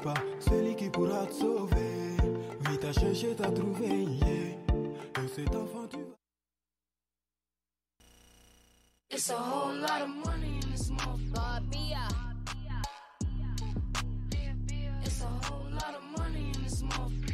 pas celui qui pourra te sauver. Oui, t'as cherché, t'as trouvé, yeah. Et cet enfant, tu vas. It's a whole lot of money in this motherfucker. It's a whole lot of money in this motherfucker.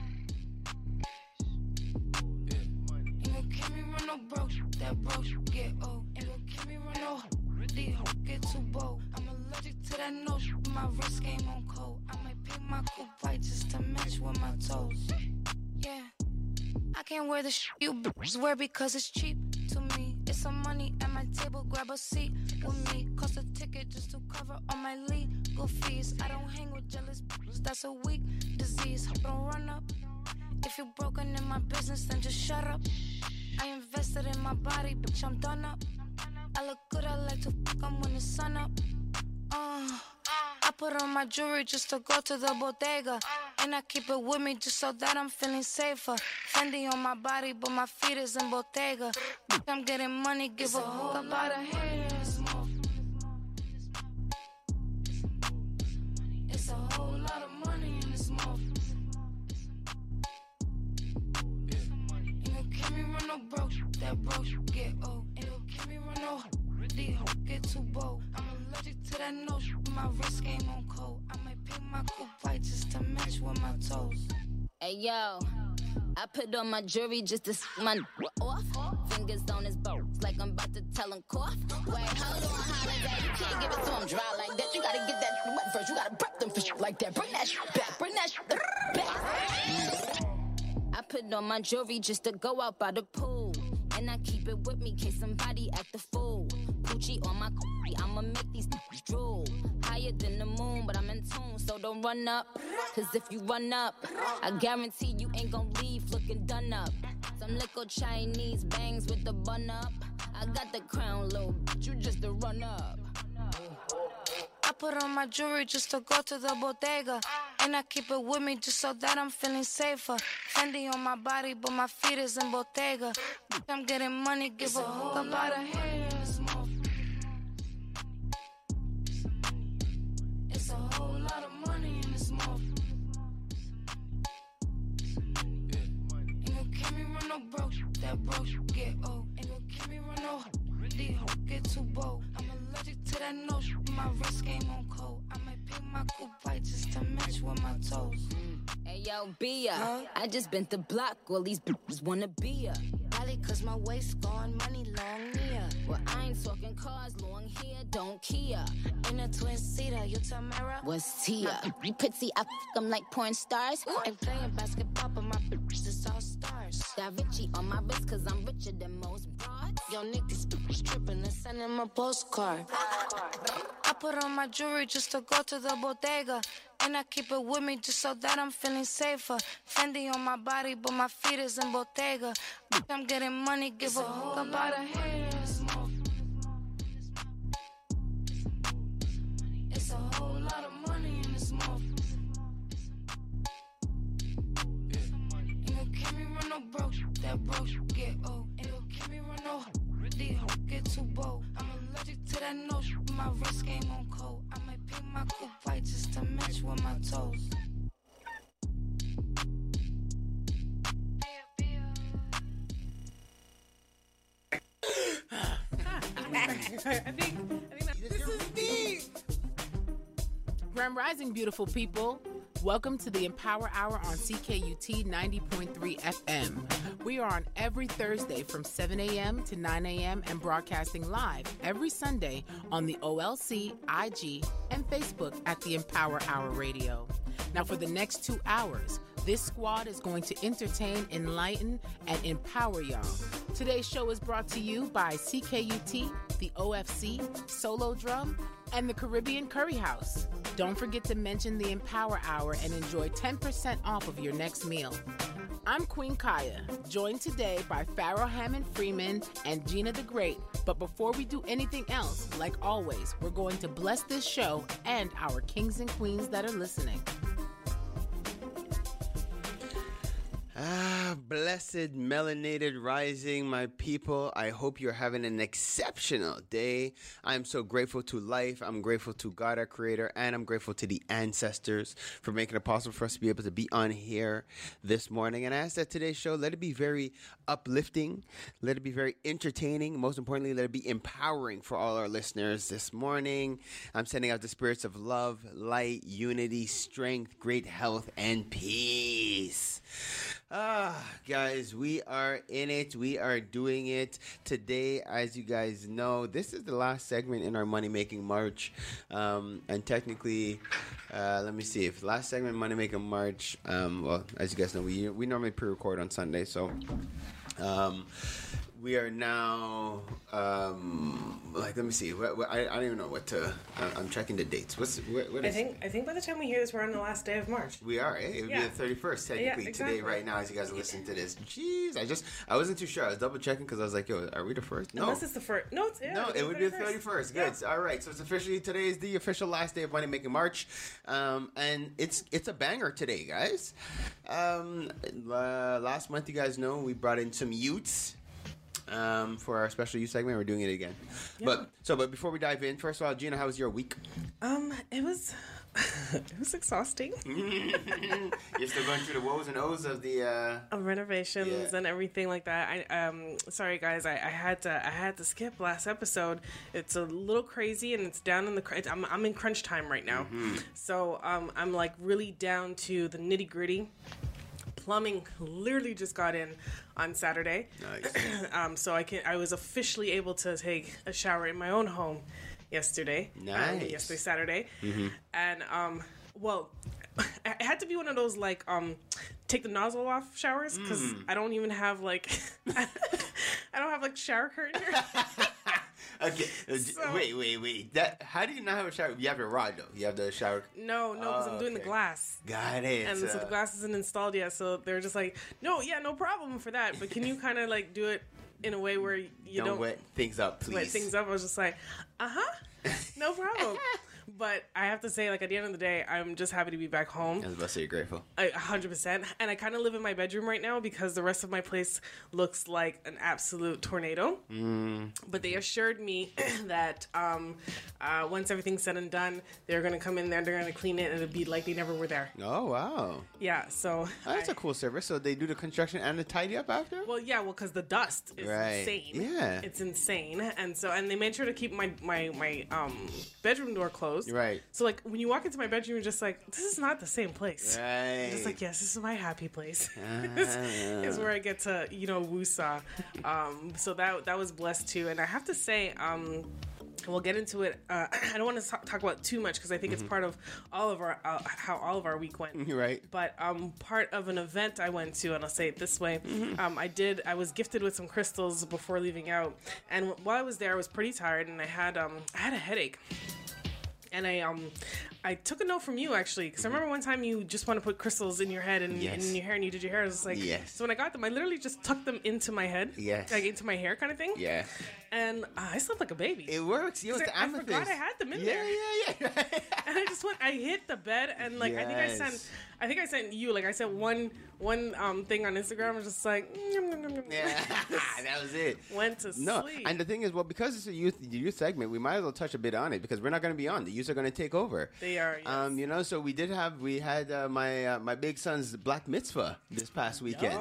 Ain't gon' keep me run no broke, that broke get old. Ain't gon' keep me run no these hoes get too bold. I'm allergic to that nose, my wrist game on cold. I might pick my coupe white just to match with my toes. Yeah, I can't wear the you bitches wear because it's cheap to me. It's some money at my table, grab a seat with me. Cost a ticket just to cover all my legal fees. I don't hang with jealous bitches, that's a weak disease. Don't run up. If you're broken in my business, then just shut up. I invested in my body, bitch, I'm done up. I look good, I like to fuck 'em when the sun up. I put on my jewelry just to go to the bodega. And I keep it with me just so that I'm feeling safer. Fendi on my body, but my feet is in Bottega. Bitch, I'm getting money, give a fuck about a haters. It's a whole lot of money in this motherfucker. Ain't gon' keep me run no broke, that broke get old. Ain't gon' keep me run no these hoes get too bold. I'm allergic to that nose, my wrist game on cold. I might pick my coupe white just to match with my toes. Hey yo, I put on my jewelry just to my off. Fingers on his bones like I'm about to tell him cough. Wait, hold on, holiday, you can't give it to him dry like that. You gotta get that wet first, you gotta prep them for shit like that. Bring that shit back, bring that shit back. I put on my jewelry just to go out by the pool. And I keep it with me in case somebody act a fool. Gucci on my coochie, I'ma make these drool. Higher than the moon, but I'm in tune, so don't run up. Cause if you run up, I guarantee you ain't gon' leave looking done up. Some little Chinese bangs with the bun up. I got the crown, little bitch, you just a run up. I put on my jewelry just to go to the bodega. And I keep it with me just so that I'm feeling safer. Fendi on my body, but my feet is in Bottega. Bitch, I'm getting money, give a fuck about a haters. It's a whole lot of money in this motherfucker. Ain't gon' keep me run no broke, that broke get old. Ain't gon' keep me run no these hoes get too bold. I'm allergic to that nose, my wrist game on cold. I might pick my coupe white just to match with my toes. Hey yo, Bia, I just been the block, all these bitches wanna be ya. Probably cause my waist gone, money long near. Well, I ain't talking cars, long hair, don't care. In a twin seater, you Tamara? What's Tia? You pitsy, I f them like porn stars. Ain't playing basketball, but my bitches is all stars. Da Vinci on my wrist, cause I'm richer than most broads. Yo, Nick, these bitches tripping and send him a postcard. I put on my jewelry just to go to the bodega. And I keep it with me just so that I'm feeling safer. Fendi on my body, but my feet is in Bottega. Bitch, I'm getting money, give a fuck about a haters. It's a whole lot of money in this motherfucker. Ain't gon' keep me run no broke, that broke get old. Ain't gon' keep me run no these hoes get too bold. I'm allergic to that nose, my wrist game on cold. I might pick my coupe white just to match with my toes. I think this is deep. Grand Rising, beautiful people. Welcome to the Empower Hour on CKUT 90.3 FM. We are on every Thursday from 7 a.m. to 9 a.m. and broadcasting live every Sunday on the OLC, IG, and Facebook at the Empower Hour Radio. Now, for the next 2 hours, this squad is going to entertain, enlighten, and empower y'all. Today's show is brought to you by CKUT, the OFC, Solo Drum, and the Caribbean Curry House. Don't forget to mention the Empower Hour and enjoy 10% off of your next meal. I'm Queen Kaya, joined today by Pharaoh Hammond Freeman and Gina the Great. But before we do anything else, like always, we're going to bless this show and our kings and queens that are listening. Blessed melanated rising, my people. I hope you're having an exceptional day. I'm so grateful to life. I'm grateful to God, our creator, and I'm grateful to the ancestors for making it possible for us to be able to be on here this morning. And I ask that today's show, let it be very uplifting, let it be very entertaining, most importantly, let it be empowering for all our listeners this morning. I'm sending out the spirits of love, light, unity, strength, great health, and peace. Guys, we are in it. We are doing it today. As you guys know, this is the last segment in our Money Making March. And technically, let me see. If last segment, Money Making March, well, as you guys know, we normally pre-record on Sunday. So, we are now, let me see. I don't even know what to. I'm checking the dates. What is? I think by the time we hear this, we're on the last day of March. We are. It would be the 31st technically today, right now, as you guys are listening to this. Jeez, I wasn't too sure. I was double checking because I was like, yo, are we the first? No, unless it's the first. No, it would be the 31st. Good. Yeah. All right. So it's officially today is the official last day of Money Making March, and it's a banger today, guys. Last month, you guys know we brought in some youths. For our special youth segment, we're doing it again. Yeah. But before we dive in, first of all, Gina, how was your week? It was exhausting. You're still going through the woes and ohs of the renovations and everything like that. Sorry guys, I had to skip last episode. It's a little crazy and it's down in the. I'm in crunch time right now, so I'm like really down to the nitty gritty. Plumbing literally just got in on Saturday. Nice. So I was officially able to take a shower in my own home yesterday. Nice. Yesterday, Saturday. Mm-hmm. And well, it had to be one of those like take the nozzle off showers because I don't even have like I don't have like shower curtain here. Okay, so, wait. How do you not have a shower? You have your rod though. You have the shower. No, because I'm doing the glass. Got it. And so the glass isn't installed yet, so they're just like, no problem for that. But can you kind of like do it in a way where you don't wet things up, please? Wet things up. I was just like, no problem. But I have to say, like, at the end of the day, I'm just happy to be back home. I was about to say you're grateful. 100%. And I kind of live in my bedroom right now because the rest of my place looks like an absolute tornado. But they assured me that once everything's said and done, they're going to come in there, they're going to clean it, and it'll be like they never were there. Oh, wow. Yeah, so... That's a cool service. So they do the construction and the tidy up after? Well, yeah, because the dust is insane. Yeah. It's insane. And they made sure to keep my bedroom door closed. Right. So, like, when you walk into my bedroom, you're just like, this is not the same place. Right. You're just like, yes, this is my happy place. This is where I get to, woosah. So that was blessed, too. And I have to say, we'll get into it. I don't want to talk about too much because I think it's part of all of our how all of our week went. Right. But part of an event I went to, and I'll say it this way, I was gifted with some crystals before leaving out, and while I was there, I was pretty tired, and I had a headache. And I took a note from you, actually, because I remember one time you just want to put crystals in your head and in your hair, and you did your hair. I was like, So when I got them, I literally just tucked them into my head, like into my hair kind of thing. Yeah. And I slept like a baby. It works. You know, it's the amethyst. I forgot I had them in there. Yeah. And I hit the bed, and like I think I sent you, like I sent one thing on Instagram. I was just like, that was it. Went to sleep. No, and the thing is, well, because it's a youth segment, we might as well touch a bit on it because we're not going to be on. The youth are going to take over. They are. Yes. So we had my big son's black mitzvah this past weekend.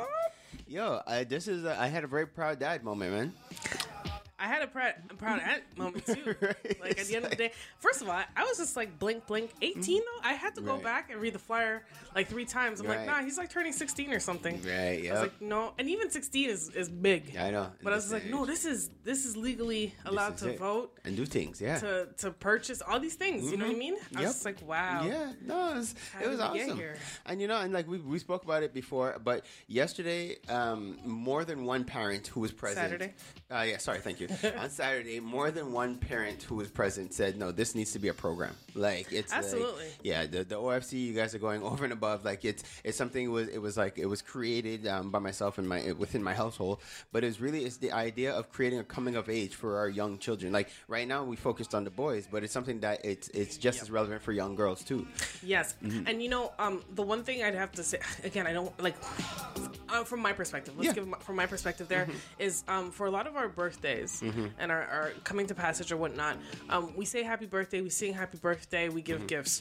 I had a very proud dad moment, man. I had a proud aunt moment too. Right. Like at the end of the day, first of all, I was just like blink. 18 though. I had to go back and read the flyer like 3 times. I'm like, nah, he's like turning 16 or something. Right. Yeah. I was like, no, and even 16 is big. Yeah, I know. But I was like, no, this is legally allowed to vote and do things. Yeah. To purchase all these things. You know what I mean? I was just like, wow. Yeah. No, it was awesome. And and like we spoke about it before, but yesterday, more than one parent who was present. Saturday. Sorry, thank you. On Saturday, more than one parent who was present said, no, this needs to be a program. Like, it's absolutely. Like, the OFC, you guys are going over and above. Like, it's something, it was created by myself and within my household, but it's the idea of creating a coming of age for our young children. Like, right now we focused on the boys, but it's something that it's just as relevant for young girls too. Yes. And the one thing I'd have to say, again, I don't like, from my perspective, let's give from my perspective. There is for a lot of our birthdays and our coming to passage or whatnot. We say happy birthday, we sing happy birthday, we give gifts.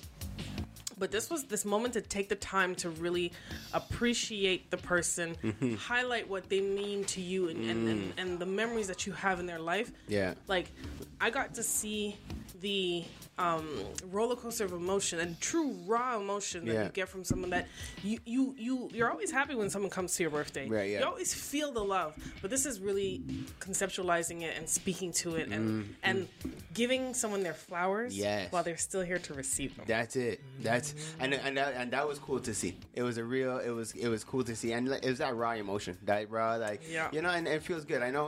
But this was this moment to take the time to really appreciate the person, highlight what they mean to you, and the memories that you have in their life. Yeah, like I got to see the roller coaster of emotion and true raw emotion that you get from someone that you're always happy when someone comes to your birthday. Right, yeah. You always feel the love, but this is really conceptualizing it and speaking to it and giving someone their flowers while they're still here to receive them. That's it. That's and that was cool to see. It was it was cool to see, and it was that raw emotion, that raw and it feels good. I know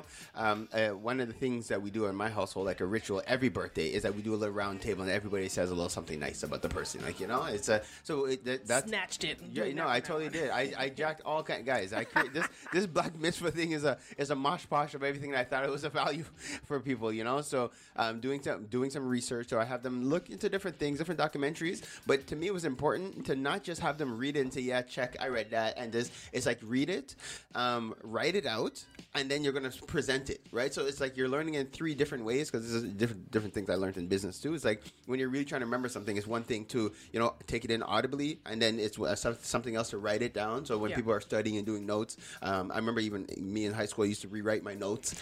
one of the things that we do in my household, like a ritual every birthday, is that we do a little round table and everybody says a little something nice about the person. Like, it's that's snatched it. Yeah, I totally did. I jacked all kind guys. I this Black Mitzvah thing is a mosh posh of everything that I thought it was a value for people. So doing some research. So I have them look into different things, different documentaries. But to me, it was important to not just have them read it and say, yeah, check, I read that, and this. It's like read it, write it out, and then you're gonna present it, right? So it's like you're learning in 3 different ways, because this is different things I learned in business too. It's like when you're really trying to remember something, it's one thing to take it in audibly, and then it's something else to write it down. So when people are studying and doing notes, I remember even me in high school, I used to rewrite my notes.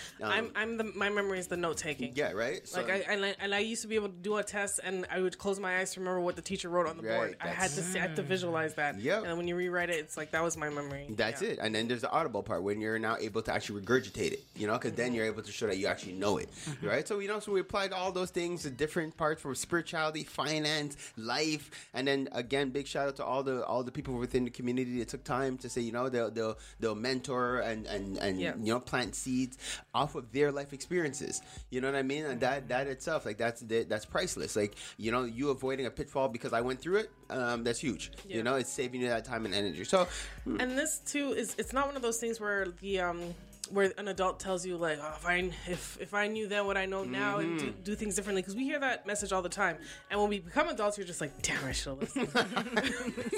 My memory is the note taking. Yeah, right. So, I used to be able to do a test, and I would close my eyes to remember what the teacher wrote on the board. I had to visualize that. Yeah. And when you rewrite it, it's like that was my memory. That's it. And then there's the audible part when you're now able to actually regurgitate it. Because then you're able to show that you actually know it, right? So so we applied all those things to different parts for spirituality, finance, life, and then again, big shout out to all the people within the community that took time to say they'll mentor and plant seeds off of their life experiences. You know what I mean? And that itself, like that's priceless. Like you avoiding a pitfall because I went through it. That's huge. Yeah. It's saving you that time and energy. So, and this too it's not one of those things where where an adult tells you like, oh, if I knew then what I know now and do things differently, because we hear that message all the time, and when we become adults, you're just like, damn, I should have listened.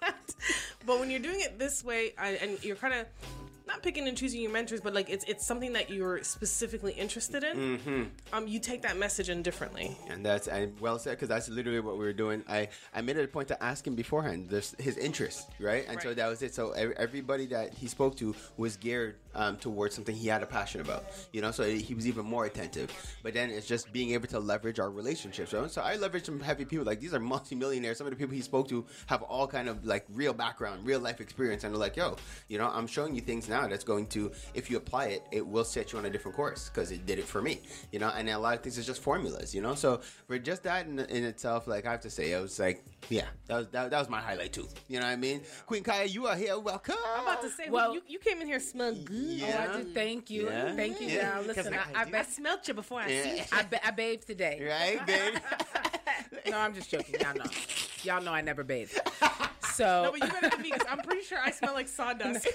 But when you're doing it this way, and you're kind of not picking and choosing your mentors, but like it's something that you're specifically interested in, you take that message in differently. And that's well said, because that's literally what we were doing. I made it a point to ask him beforehand his interest, right? And so that was it. So everybody that he spoke to was geared towards something he had a passion about, so he was even more attentive. But then it's just being able to leverage our relationships, right? So I leveraged some heavy people. Like, these are multimillionaires. Some of the people he spoke to have all kind of like real background, real life experience, and they're like, yo, I'm showing you things now that's going to, if you apply it, it will set you on a different course, because it did it for me, and a lot of things is just formulas, so for just that in itself, like, I have to say, it was like, yeah, that was my highlight too. You know what I mean? Queen Kaya, you are here. Welcome. I'm about to say, well, you came in here smelling good. Yeah. Oh, I did. Thank you. Yeah. Thank you. Yeah. Listen, I smelled you before I see you. I bathed today. Right, babe? No, I'm just joking. Y'all know I never bathe. So no, but you better than me, because I'm pretty sure I smell like sawdust.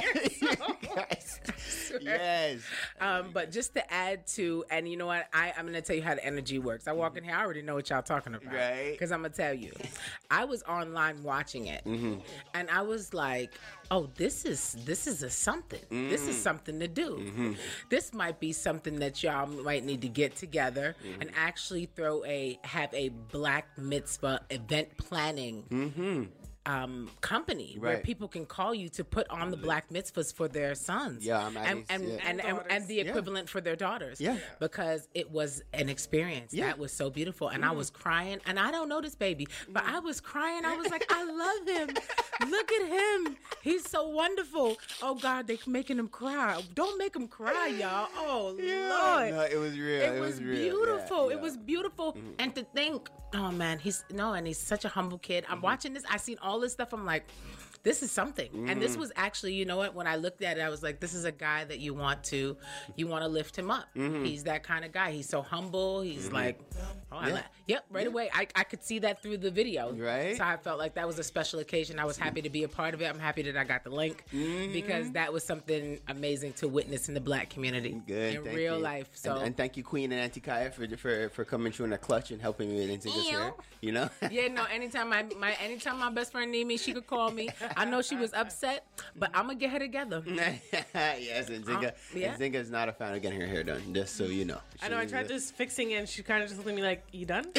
Yes. But just to add to, and you know what, I'm going to tell you how the energy works. I walk in here, I already know what y'all talking about. Right. Because I'm going to tell you. I was online watching it, and I was like, oh, this is a something. This is something to do. This might be something that y'all might need to get together and actually have a Black Mitzvah event planning company where people can call you to put on the Black Mitzvahs for their sons. Yeah, and the equivalent for their daughters. Yeah. Because it was an experience. Yeah. That was so beautiful. And I was crying, and I don't know this baby, but I was crying. I was like, I love him. Look at him. He's so wonderful. Oh God, they're making him cry. Don't make him cry, y'all. Oh Lord. No, it was real. It was beautiful. Yeah. It was beautiful. And to think, oh man, he's such a humble kid. I'm watching this. I seen all this stuff. I'm like, this is something. And this was actually, you know what, when I looked at it, I was like, this is a guy that you want to lift him up. He's that kind of guy. He's so humble. He's like, away. I could see that through the video. Right. So I felt like that was a special occasion. I was happy to be a part of it. I'm happy that I got the link because that was something amazing to witness in the Black community in thank real you. life. So and thank you, Queen and Auntie Kaya, for coming through in a clutch and helping me with Nzinga's hair. You know? yeah, no. Anytime my best friend need me, she could call me. I know she was upset, but I'm gonna get her together. Yes, and Nzinga. Yeah. Nzinga's not a fan of getting her hair done. Just so you know. I know. I tried just fixing it, and she kind of just looked at me like, "You done?"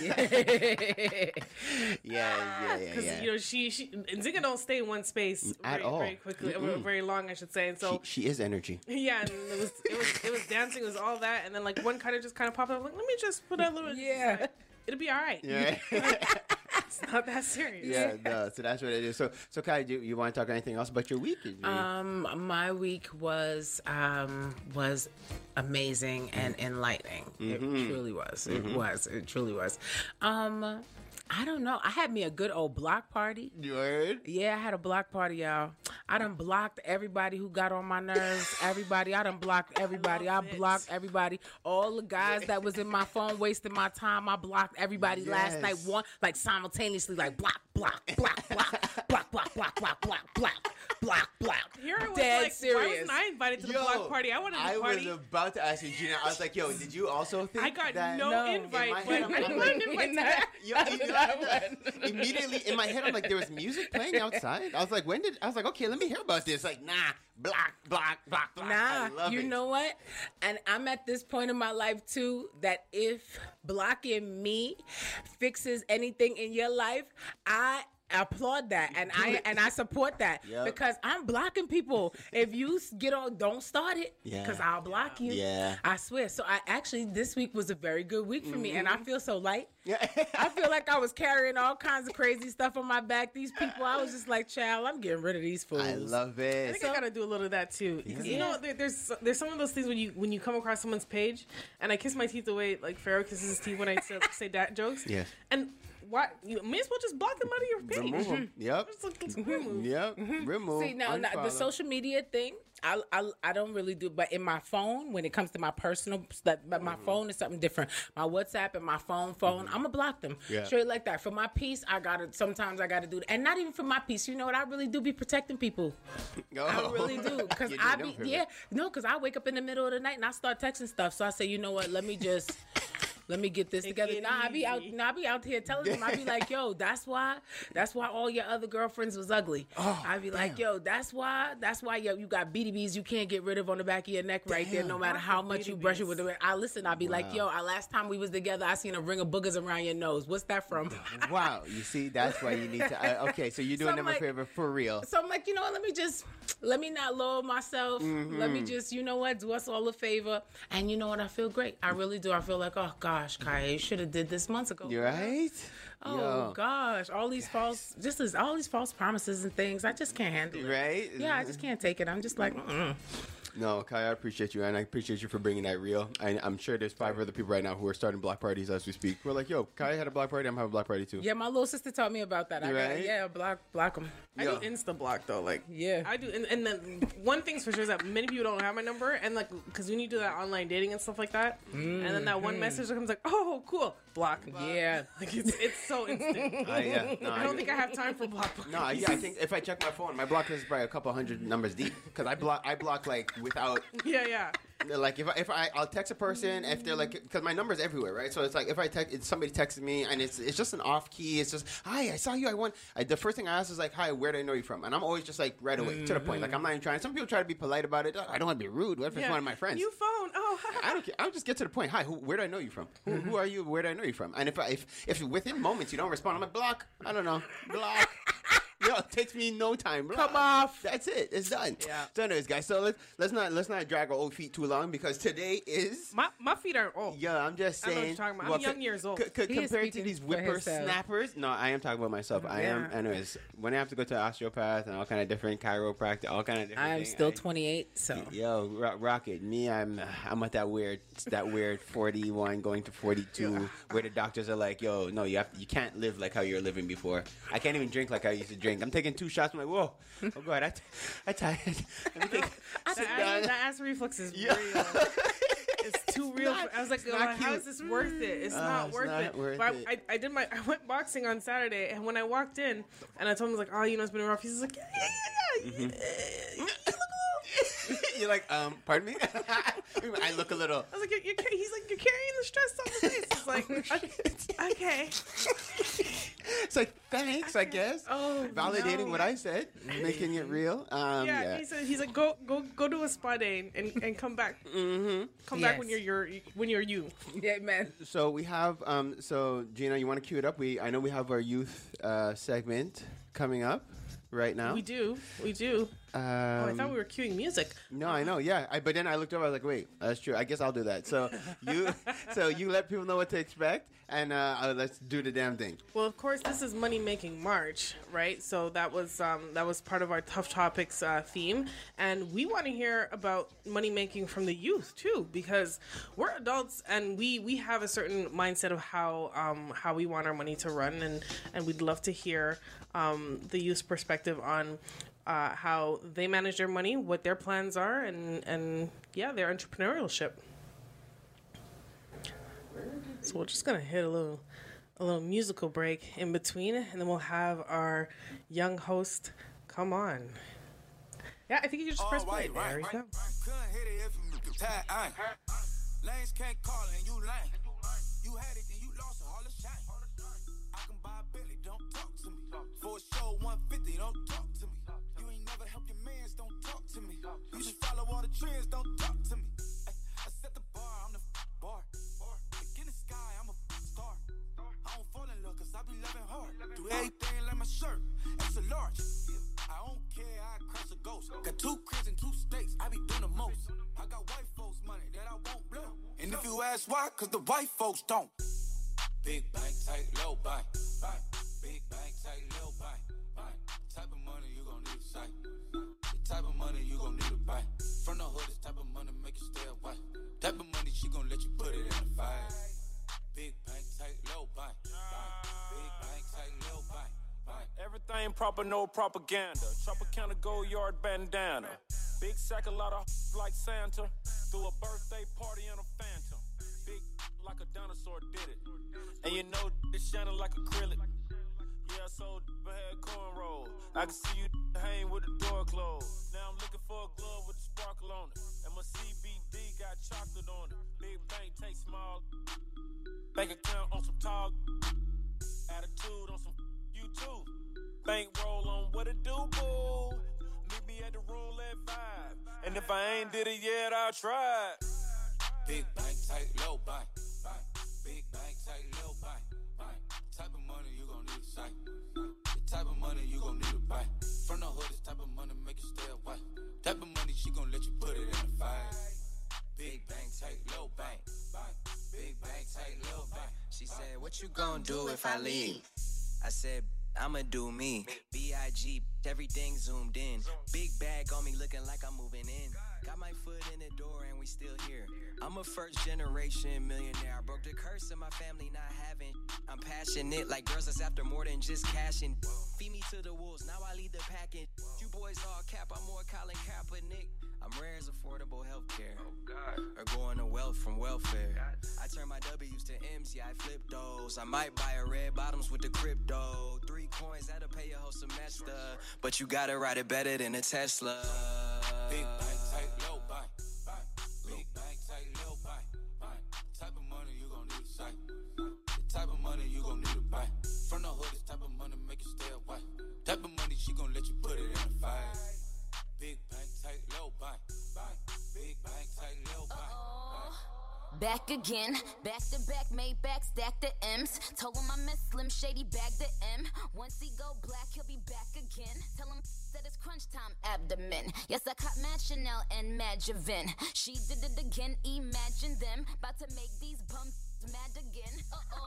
Yeah. Because you know she Nzinga don't stay in one space At all. very quickly, very long, I should say. And so She is energy. yeah, and it was dancing, it was all that, and then like one cutter just kind of popped up. Like, let me just put a little. Yeah. It'll be all right. Yeah. It's not that serious. Yeah, no. So that's what it is. So Kai, do you want to talk anything else about your week? My week was amazing and enlightening. It truly was. It truly was. I don't know. I had me a good old block party. You heard? Yeah, I had a block party, y'all. I done blocked everybody who got on my nerves. Everybody. I done blocked everybody. I blocked everybody. All the guys that was in my phone wasting my time. I blocked everybody last night. One, like simultaneously, like block, block, block, block, block, block, block, block, block, block, block, block. Here I was Dead like, serious. why wasn't I invited to the block party? I wanted to party. I was about to ask you, Gina. I was like, yo, did you also think I got that? no invite. In my head, I'm like, Yo, immediately in my head, I'm like, there was music playing outside. I was like, okay, let me hear about this. Like, nah, block, block, block, block. I love you it. know what? And I'm at this point in my life too that if blocking me fixes anything in your life, I applaud that and I support that because I'm blocking people. If you get on, don't start it because I'll block you. Yeah, I swear. So this week was a very good week for me, and I feel so light. I feel like I was carrying all kinds of crazy stuff on my back. These people, I was just like, child, I'm getting rid of these fools. I love it. I think I gotta do a little of that too. Because you know, there's some of those things when you come across someone's page, and I kiss my teeth away like Pharaoh kisses his teeth when I say dad jokes. Yes. And why you may as well just block them out of your page. Remove them. Yep. Remove. Yep. Remove. See, now the social media thing, I don't really do, but in my phone, when it comes to my personal stuff, but my phone is something different. My WhatsApp and my phone, I'm gonna block them straight like that. For my peace, sometimes I gotta do that, and not even for my peace. You know what? I really do be protecting people. I really do, because because I wake up in the middle of the night and I start texting stuff. So I say, you know what? Let me get this together. I be out here telling them. I be like, yo, that's why all your other girlfriends was ugly. I be like, yo, that's why you got BDBs you can't get rid of on the back of your neck right there, no matter how much you brush it with the. I be like, yo, last time we was together, I seen a ring of boogers around your nose. What's that from? Wow, you see, that's why you need to. Okay, so you're doing them a favor for real. So I'm like, you know what? Let me not lower myself. Let me just, you know what? Do us all a favor. And you know what? I feel great. I really do. I feel like, oh gosh, Kaya, you should have did this months ago. You're right. Oh gosh, all these false promises and things. I just can't handle it. Right? Yeah, I just can't take it. I'm just like, No, Kai, I appreciate you, and I appreciate you for bringing that real. I'm sure there's 5 other people right now who are starting block parties as we speak. We're like, yo, Kai had a block party, I'm having a block party too. Yeah, my little sister taught me about that. Block them. I do Insta block though, like I do, and then one thing's for sure is that many people don't have my number, and like because when you do that online dating and stuff like that, and then that one message that comes like, oh, cool, block. Yeah, like it's so instant. I don't think I have time for block. No, I think if I check my phone, my block list is probably a couple hundred numbers deep because I block like without. Yeah. Like if I'll text a person if they're like, because my number's everywhere, right? So it's like if somebody texts me and it's just an off key, it's just, hi, I saw you, the first thing I ask is like, hi, where do I know you from? And I'm always just like right away to the point. Like I'm not even trying. Some people try to be polite about it. I don't want to be rude. What if it's one of my friends? New phone. Oh, I don't care. I'll just get to the point. Hi, where do I know you from? Who are you? Where do I know you from? And if within moments you don't respond, I'm like, block. I don't know. Block. Yo, it takes me no time. Bro. Come off. That's it. It's done. Yeah. So anyways, guys, so let's not drag our old feet too long because today is my feet aren't old. Yeah, I'm just saying. I know what you're talking about. I'm young years old. Compared to these whippersnappers, no, I am talking about myself. I am. Anyways, when I have to go to osteopath and all kind of different chiropractic, all kind of different. I'm still 28, so. Yo, rock it. Me, I'm at that weird 41 going to 42 where the doctors are like, yo, no, you can't live like how you were living before. I can't even drink like I used to drink. I'm taking 2 shots. I'm like, whoa, oh god, I tired. Let me take. That acid reflux is real. It's too real. I was like, how is this worth it? It's not worth it. But I went boxing on Saturday, and when I walked in, and I told him, I was like, oh, it's been rough. He's like, yeah. You look a little. You're like, pardon me? I look a little. I was like, he's like, you're carrying the stress on the face. It's like, okay. It's like, thanks, I guess. Oh, validating what I said, making it real. Yeah. He's like, go do a spa day and come back. Mm-hmm. Come back when you're you. Yeah, man. So we have, so Gina, you want to cue it up? I know we have our youth segment coming up right now. We do. I thought we were cueing music. No, I know. Yeah, but then I looked over. I was like, wait, that's true. I guess I'll do that. So you let people know what to expect, and let's do the damn thing. Well, of course, this is Money Making March, right? So that was part of our Tough Topics theme, and we want to hear about money making from the youth too, because we're adults and we have a certain mindset of how we want our money to run, and we'd love to hear the youth's perspective on how they manage their money, what their plans are, and their entrepreneurship. So we're just gonna hit a little musical break in between, and then we'll have our young host come on. Yeah, I think you just press play. There we go. Couldn't hit it if you tied on. Lanes can't call and you lame. You had it and you lost all the shine. I can buy a Billy, don't talk to me. For a show 150, don't talk to me. You ain't never help your mans, don't talk to me. You should follow all the trends, don't talk to me. I set the bar, I'm the bar. Look in the sky, I'm a star. I don't fall in love cause I be loving hard. Do everything like my shirt, it's a large. I don't care, I cross a ghost. Got 2 cribs and 2 states, I be doing the most. I got white folks money that I won't blow. And if you ask why, cause the white folks don't. Big bank, tight, low bank. Big bank, tight, low bank. Type of money you gon' need to sight. The type of money you gon' need to buy. From the hood, this type of money make you stay away. Type of money she gon' let you put it in the fight. Big bank, tight, low bank. Big bank, tight, low bank. Everything proper, no propaganda. Tropicana gold yard bandana. Big sack, a lot of like Santa. Threw a birthday party in a phantom. Big like a dinosaur did it. And you know it's shining like acrylic. Yeah, so had cornrow. I can see you hang with the door closed. Now I'm looking for a glove with a sparkle on it. And my CBD got chocolate on it. Big bank take small. Bank account on some tall. Attitude on some you too. Bank roll on what it do, boo. Meet me at the roulette vibe. And if I ain't did it yet, I'll try. Big bank, tight, low bank. Big bank, tight, low bank. Type of money you gon' need to sight. The type of money you gon' need to buy. From the hood, this type of money make you stay away. Type of money she gon' let you put it in the fight. Big bank, tight, low bank. Big bank, tight, low bank. She said, what you gon' do if I leave? I said, I'ma do me. B.I.G. Everything zoomed in. Big bag on me looking like I'm moving in. Got my foot in the door and we still here. I'm a first generation millionaire. I broke the curse of my family not having. I'm passionate like girls that's after more than just cashing. Feed me to the wolves, now I lead the package. You boys all cap, I'm more Colin Kaepernick. I'm rare as affordable healthcare. Or going to wealth from welfare. I turn my W's to M's, yeah, I flip those. I might buy a red bottoms with the crypto. 3 coins, that'll pay your whole semester. But you gotta ride it better than a Tesla. Big bank, tight, low bank. Big bank, tight, low bank. Type of money you gon' need to sight. The type of money you gon' need to buy. From the hood, this type of money make you stay away. Type of money she gon' let you put it in the fight. Big bank, tight, low bank. Big bank, tight, low bank. Back again, back to back, made back, stack the M's. Told him I miss Slim Shady, bag the M. Once he go black, he'll be back again. Tell him that it's crunch time abdomen. Yes, I caught Mad Chanel and Mad Javin. She did it again, imagine them. About to make these bumps mad again.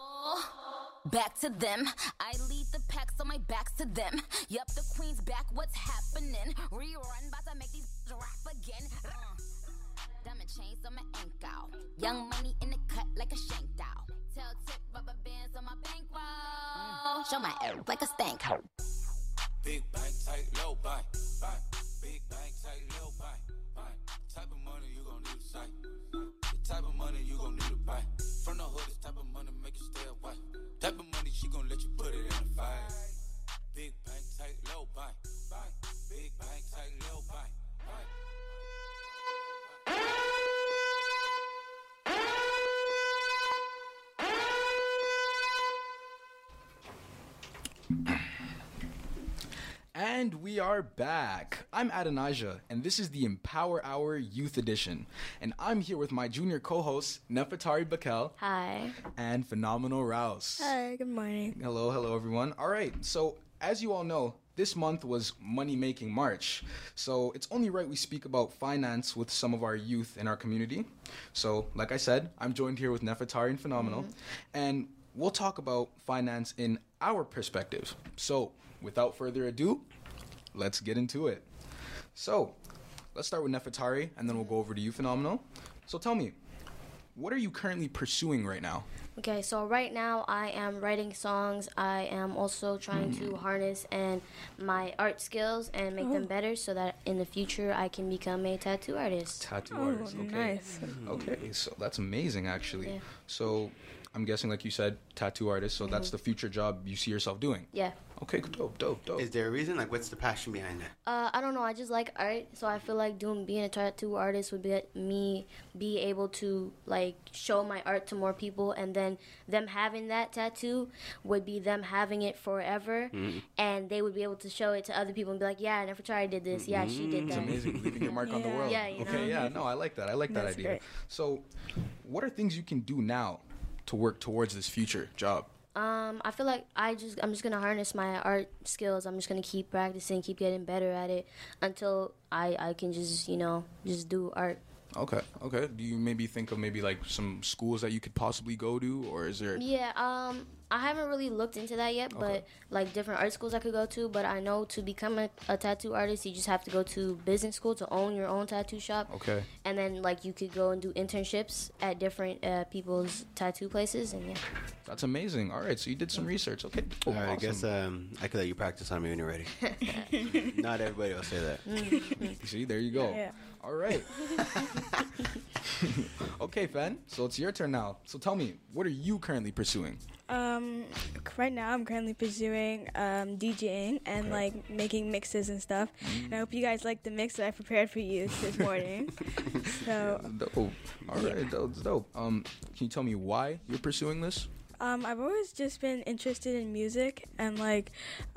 Back to them. I lead the pack, so my back's to them. Yup, the queen's back, what's happening? Rerun, about to make these rap again. Diamond chains on my ankle. Young money in the cut like a shank doll. Tail tip rubber bands on my bankroll. Show my air like a stank hoe. Big bank, tight, low bank. Big bank, tight, low bank. Type of money you gon' need to sight. The type of she gon' let you put it in a fight. Big bank, tight, low bank. Big bank, tight, low bank. And we are back. I'm Adonijah, and this is the Empower Hour Youth Edition. And I'm here with my junior co-hosts, Nefertari Bakel. Hi. And Phenomenal Rouse. Hi, good morning. Hello, everyone. All right, so as you all know, this month was Money Making March. So it's only right we speak about finance with some of our youth in our community. So, like I said, I'm joined here with Nefertari and Phenomenal. And we'll talk about finance in our perspective. So, without further ado, let's get into it. So, let's start with Nefertari, and then we'll go over to you, Phenomenal. So tell me, what are you currently pursuing right now? Okay, so right now I am writing songs. I am also trying to harness my art skills and make them better so that in the future I can become a tattoo artist. Tattoo artist, okay. Nice. Okay, so that's amazing, actually. Yeah. So I'm guessing, like you said, tattoo artist, so that's the future job you see yourself doing? Yeah. Okay, dope. Is there a reason? Like, what's the passion behind that? I don't know. I just like art, so I feel like being a tattoo artist would be me be able to like show my art to more people, and then them having that tattoo would be them having it forever, and they would be able to show it to other people and be like, "Yeah, Nefertari did this. Yeah, she did that." It's amazing, leaving your mark on the world. Yeah, you know? Okay, yeah, no, I like that. I like that That's idea. great. So, what are things you can do now to work towards this future job? I feel like I'm just gonna harness my art skills. I'm just gonna keep practicing, keep getting better at it until I can just do art. Okay. Do you maybe think of like some schools that you could possibly go to, or is there? Yeah, I haven't really looked into that yet, but like different art schools I could go to. But I know to become a tattoo artist, you just have to go to business school to own your own tattoo shop. Okay. And then like you could go and do internships at different people's tattoo places, and yeah. That's amazing. All right, so you did some research. Okay. All right, awesome. I guess I could let you practice on me when you're ready. Not everybody will say that. See, there you go. Yeah. All right. Okay, Fen. So it's your turn now. So tell me, what are you currently pursuing? Right now I'm currently pursuing DJing and like making mixes and stuff. And I hope you guys like the mix that I prepared for you this morning. So Dope. All right, dope. Can you tell me why you're pursuing this? I've always just been interested in music, and like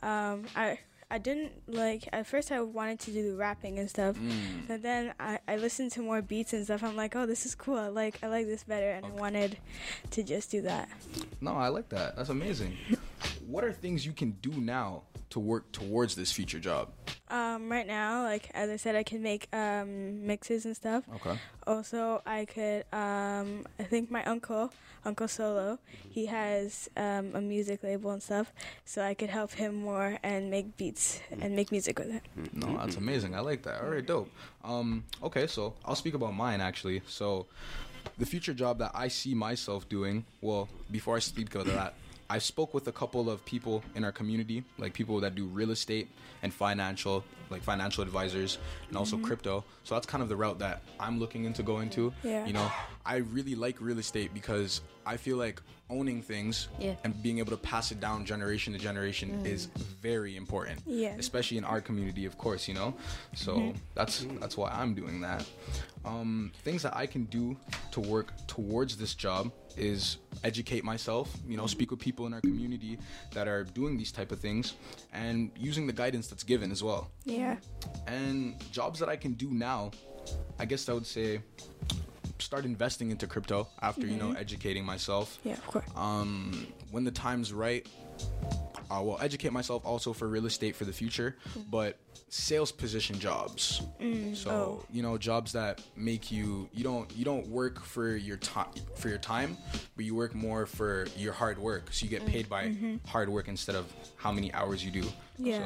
I didn't like, at first I wanted to do rapping and stuff, but then I listened to more beats and stuff. I'm like, oh, this is cool. I like this better, and I wanted to just do that. No, I like that. That's amazing. What are things you can do now to work towards this future job? Right now, like as I said, I can make mixes and stuff. Okay. Also, I could, I think my Uncle Solo, he has a music label and stuff, so I could help him more and make beats and make music with it. No, that's amazing. I like that. All right, dope. Okay, so I'll speak about mine, actually. So the future job that I see myself doing, well, before I speak of that, I spoke with a couple of people in our community, like people that do real estate and financial advisors, and also crypto. So that's kind of the route that I'm looking into going to. Yeah. You know, I really like real estate because I feel like owning things and being able to pass it down generation to generation is very important. Yeah. Especially in our community, of course, you know. So that's why I'm doing that. Things that I can do to work towards this job is educate myself, you know, speak with people in our community that are doing these type of things, and using the guidance that's given as well. Yeah. And jobs that I can do now, I guess I would say start investing into crypto after, you know, educating myself. Yeah, of course. When the time's right, I will educate myself also for real estate for the future, but sales position jobs. So, you know, jobs that make you don't work for your time, but you work more for your hard work. So you get paid by hard work instead of how many hours you do. Yeah,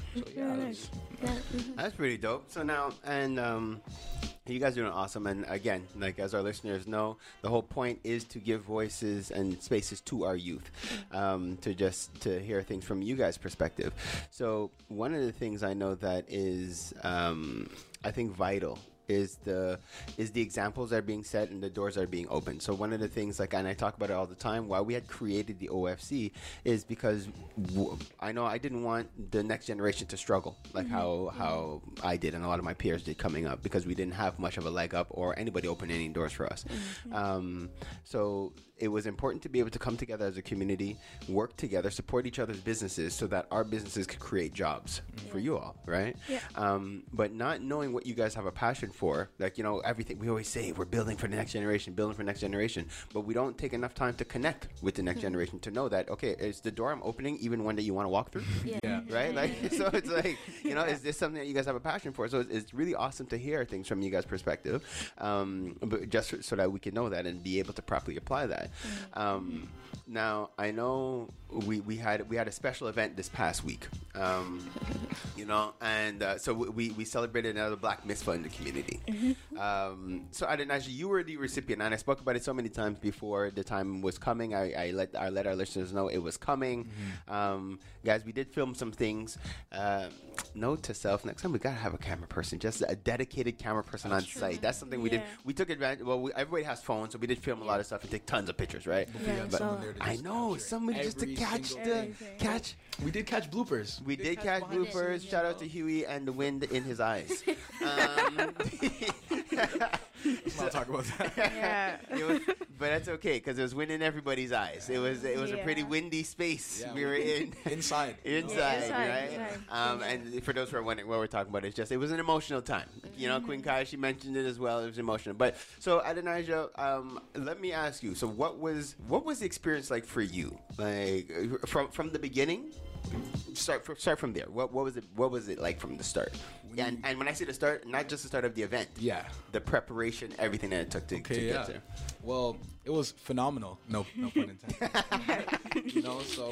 That's pretty dope. So now, and you guys are doing awesome. And again, like as our listeners know, the whole point is to give voices and spaces to our youth, to hear things from you guys' perspective. So one of the things I know that is, I think, vital is the examples that are being set and the doors that are being opened. So one of the things, like, and I talk about it all the time, why we had created the OFC is because I know I didn't want the next generation to struggle like how I did and a lot of my peers did coming up, because we didn't have much of a leg up or anybody open any doors for us. So it was important to be able to come together as a community, work together, support each other's businesses so that our businesses could create jobs for you all, right? Yeah. But not knowing what you guys have a passion for, like, you know, everything we always say, we're building for the next generation, but we don't take enough time to connect with the next generation to know that, okay, is the door I'm opening even one that you want to walk through? Yeah. Right? Like, so it's like, you know, is this something that you guys have a passion for? So it's really awesome to hear things from you guys' perspective, but just so that we can know that and be able to properly apply that. Now, I know we had a special event this past week, you know, and so we celebrated another Black Mitzvah in the community. So Adonijah, you were the recipient, and I spoke about it so many times before the time was coming. I let our listeners know it was coming. Guys, we did film some things. Note to self: next time we gotta have a camera person, just a dedicated camera person on site. That's something we did. We took advantage. Well, everybody has phones, so we did film a lot of stuff and take tons of pictures, right? But I know somebody just to catch. We did catch bloopers. We did catch bloopers. Shout out to Huey and the wind in his eyes. Let's not talk about that. But that's okay because it was wind in everybody's eyes. It was a pretty windy space we were in. Inside, right? And for those who are wondering what we're talking about, it was an emotional time. You know, Queen Kai, she mentioned it as well. It was emotional. But so Adonijah, let me ask you. So what was the experience like for you? Like from the beginning? Start from there. What was it like from the start? And when I say the start, not just the start of the event. Yeah. The preparation, everything that it took to get there. Well, it was phenomenal. No pun intended. You know, so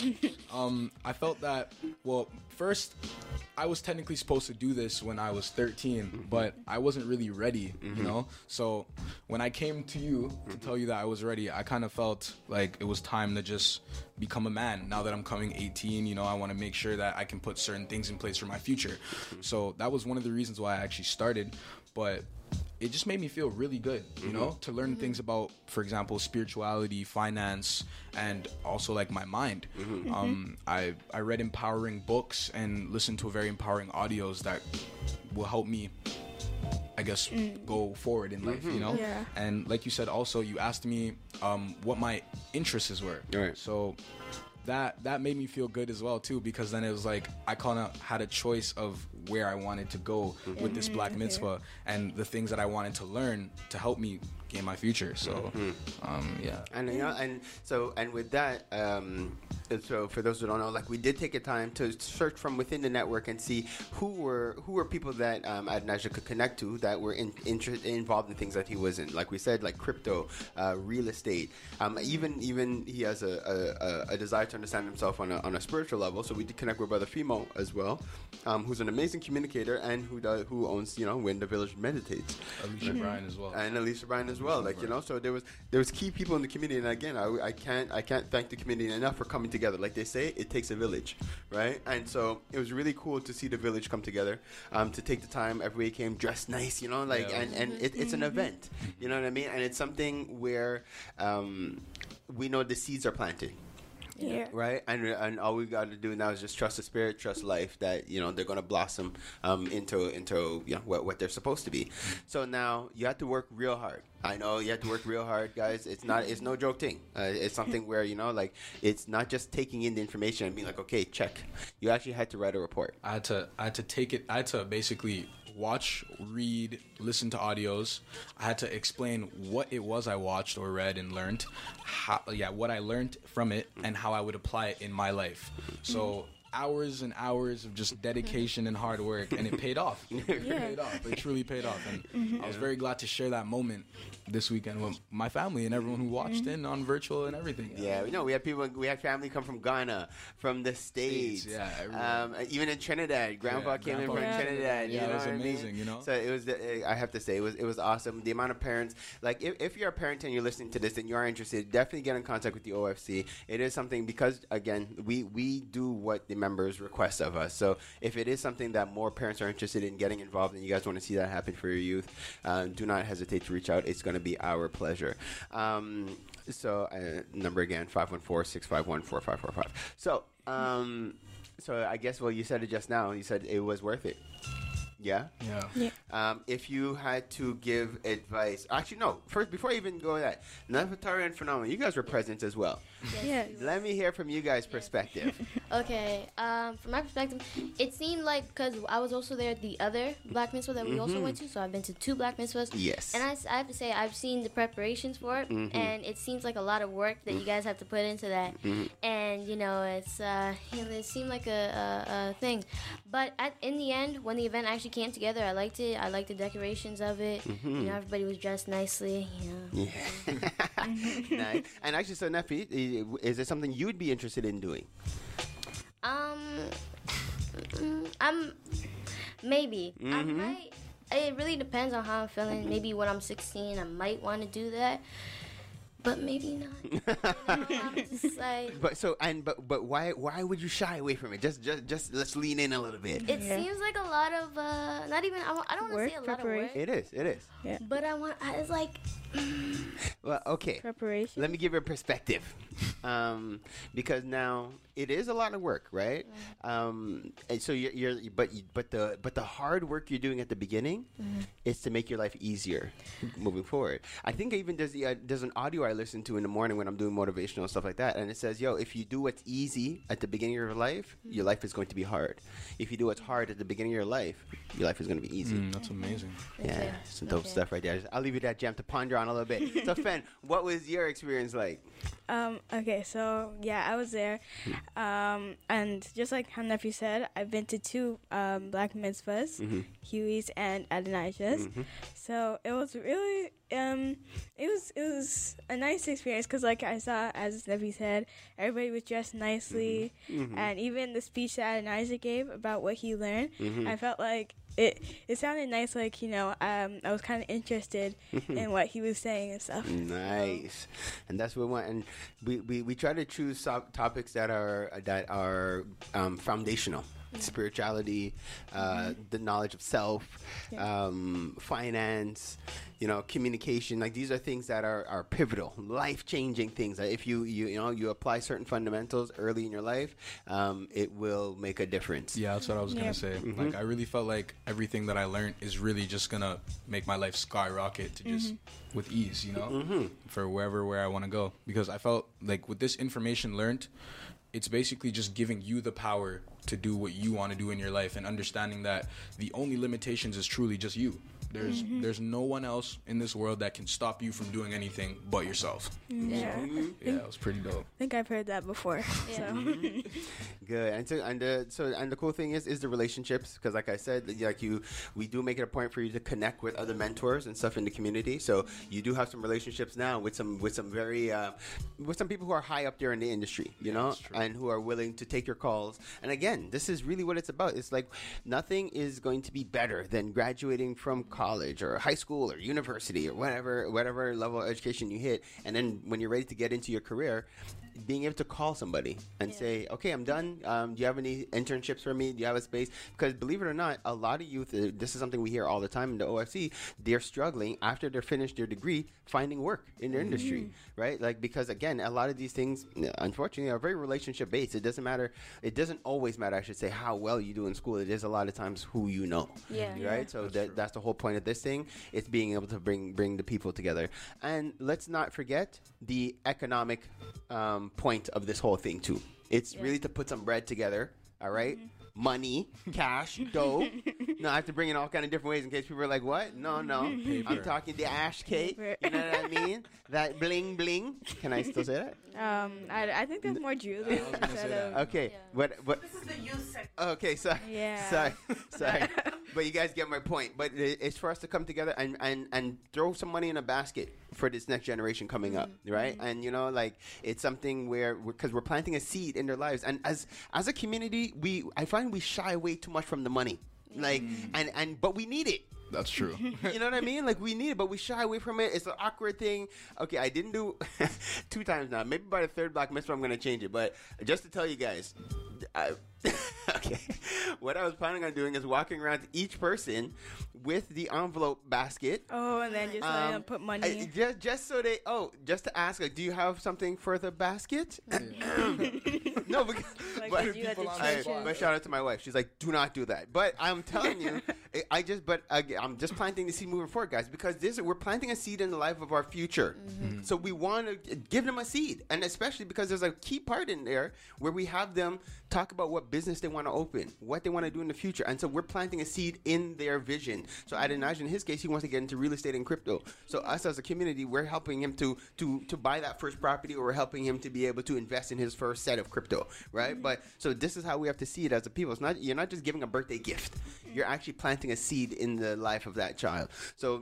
I felt that, well, first, I was technically supposed to do this when I was 13, but I wasn't really ready, you know? So when I came to you to tell you that I was ready, I kind of felt like it was time to just become a man. Now that I'm coming 18, you know, I want to make sure that I can put certain things in place for my future. So that was one of the reasons why I actually started, but it just made me feel really good, you know, to learn things about, for example, spirituality, finance, and also like my mind. I read empowering books and listened to very empowering audios that will help me, I guess, go forward in life, you know? Yeah. And like you said, also, you asked me what my interests were. Right. So that made me feel good as well, too, because then it was like I kind of had a choice of where I wanted to go with this Black Mitzvah and the things that I wanted to learn to help me gain my future. So, yeah. And, you know, and with that, so for those who don't know, like, we did take a time to search from within the network and see who were people that Adonijah could connect to that were involved in things that he was in. Like we said, like crypto, real estate. Even he has a desire to understand himself on a spiritual level. So we did connect with Brother Fimo as well, who's an amazing communicator and who owns, you know, When the Village Meditates. Alicia Bryan as well. And Alicia Bryan as well. Like, you know, so there was key people in the community, and again, I can't thank the community enough for coming together. Like they say, it takes a village, right? And so it was really cool to see the village come together, to take the time. Everybody came dressed nice, you know, like, and it's an event, you know what I mean? And it's something where we know the seeds are planted. Yeah. Right. And all we got to do now is just trust the spirit, trust life that, you know, they're going to blossom into you know what they're supposed to be. So now you have to work real hard. I know you have to work real hard, guys. It's no joke thing. It's something where, you know, like, it's not just taking in the information and being like, okay, check. You actually had to write a report. I had to take it. I had to basically watch, read, listen to audios. I had to explain what it was I watched or read and learned, what I learned from it and how I would apply it in my life. So hours and hours of just dedication and hard work, and it paid off. It paid off. It truly paid off, and I was very glad to share that moment this weekend with my family and everyone who watched in on virtual and everything. Yeah, we had family come from Ghana, from the States, even in Trinidad. Grandpa came in from Trinidad. Yeah, it was amazing. You know, so it was. I have to say, it was awesome. The amount of parents, like, if you're a parent and you're listening to this and you are interested, definitely get in contact with the OFC. It is something, because again, we do what the members request of us. So if it is something that more parents are interested in getting involved and you guys want to see that happen for your youth, do not hesitate to reach out. It's going to be our pleasure. Number again, 514-651-4545. So I guess, well, you said it just now. You said it was worth it. Yeah? Yeah. If you had to give advice... Actually, no. First, before I even go with that, Nefertari and Phenomenal, you guys were present as well. Yes. Let me hear from you guys' perspective. Okay, from my perspective, it seemed like, because I was also there at the other Black Mitzvah that we also went to, so I've been to 2 Black Mitzvahs. Yes. And I have to say, I've seen the preparations for it, and it seems like a lot of work that you guys have to put into that. And, it's, it seemed like a thing. But in the end, when the event actually came together, I liked it. I liked the decorations of it. Everybody was dressed nicely, Yeah. Nice. And actually, so Nefi, is there something you would be interested in doing? Maybe. I might. It really depends on how I'm feeling. Maybe when I'm 16, I might want to do that. But maybe not. I'm just like. But why would you shy away from it? Just let's lean in a little bit. It seems like a lot of not even. I don't want to say a lot of work. It is. Yeah. But it's like. Well, okay. Preparation. Let me give you a perspective, because now it is a lot of work, right? And so but the hard work you're doing at the beginning is to make your life easier moving forward. I think even there's an audio I listen to in the morning when I'm doing motivational stuff like that, and it says, "Yo, if you do what's easy at the beginning of your life is going to be hard. If you do what's hard at the beginning of your life is going to be easy." That's amazing. Yeah, some dope stuff right there. I'll leave you that gem to ponder on a little bit. So, Fen, what was your experience like? Okay, so yeah, I was there, and just like how Nephew said, I've been to 2 Black Mitzvahs, Huey's and Adonijah's. So it was really, it was a nice experience because, like I saw, as Nephew said, everybody was dressed nicely, and even the speech that Adonijah gave about what he learned, I felt like it sounded nice, like, I was kind of interested in what he was saying and stuff. Nice. And that's what we want. And we try to choose topics that are foundational. Spirituality, the knowledge of self, finance, communication. Like, these are things that are pivotal, life-changing things. If you apply certain fundamentals early in your life, it will make a difference. Yeah, that's what I was gonna say. Like, I really felt like everything that I learned is really just gonna make my life skyrocket to just with ease, for where I want to go. Because I felt like with this information learned, it's basically just giving you the power to do what you want to do in your life, and understanding that the only limitations is truly just you. There's no one else in this world that can stop you from doing anything but yourself. Yeah. Yeah, it was pretty dope. I think I've heard that before. So. Good. And the cool thing is the relationships, because like I said, we do make it a point for you to connect with other mentors and stuff in the community. So you do have some relationships now with some people who are high up there in the industry, and who are willing to take your calls. And again, this is really what it's about. It's like nothing is going to be better than graduating from college or high school or university or whatever level of education you hit, and then when you're ready to get into your career, being able to call somebody and say, okay, I'm done. Do you have any internships for me? Do you have a space? Because believe it or not, a lot of youth, this is something we hear all the time in the OFC, they're struggling after they're finished their degree finding work in their industry, right? Like, because again, a lot of these things, unfortunately, are very relationship based. It doesn't always matter, I should say, how well you do in school. It is a lot of times who you know, right? So that's the whole point of this thing. It's being able to bring the people together. And let's not forget the economic point of this whole thing too. It's really to put some bread together, all right? Money, cash, dough. No, I have to bring it all kind of different ways in case people are like, what? No. Paper. I'm talking the ash cake. You know what I mean? That bling bling. Can I still say that? I think there's more jewelry instead of. Okay, what? This is the youth section. Okay, sorry. Yeah. Sorry. But you guys get my point. But it's for us to come together and throw some money in a basket for this next generation coming up, right? And it's something because we're planting a seed in their lives, and as a community, I find we shy away too much from the money, but we need it. That's true. You know what I mean? Like, we need it, but we shy away from it. It's an awkward thing. Okay, I didn't do 2 times now. Maybe by the 3rd Black Mitzvah, I'm going to change it. But just to tell you guys, Okay. What I was planning on doing is walking around to each person with the envelope basket. Oh, and then just let them put money. Just so they. Just to ask, like, do you have something for the basket? No, because. Like, but, you had to but shout out to my wife. She's like, do not do that. But I'm telling you, I'm just planting the seed moving forward, guys, because we're planting a seed in the life of our future. Mm-hmm. So we want to give them a seed, and especially because there's a key part in there where we have them talk about what business they want to open, what they want to do in the future, and so we're planting a seed in their vision. So I'd imagine in his case, he wants to get into real estate and crypto. So us as a community, we're helping him to buy that first property, or we're helping him to be able to invest in his first set of crypto, right? Mm-hmm. But so this is how we have to see it as a people. You're not just giving a birthday gift. You're actually planting a seed in the life of that child. So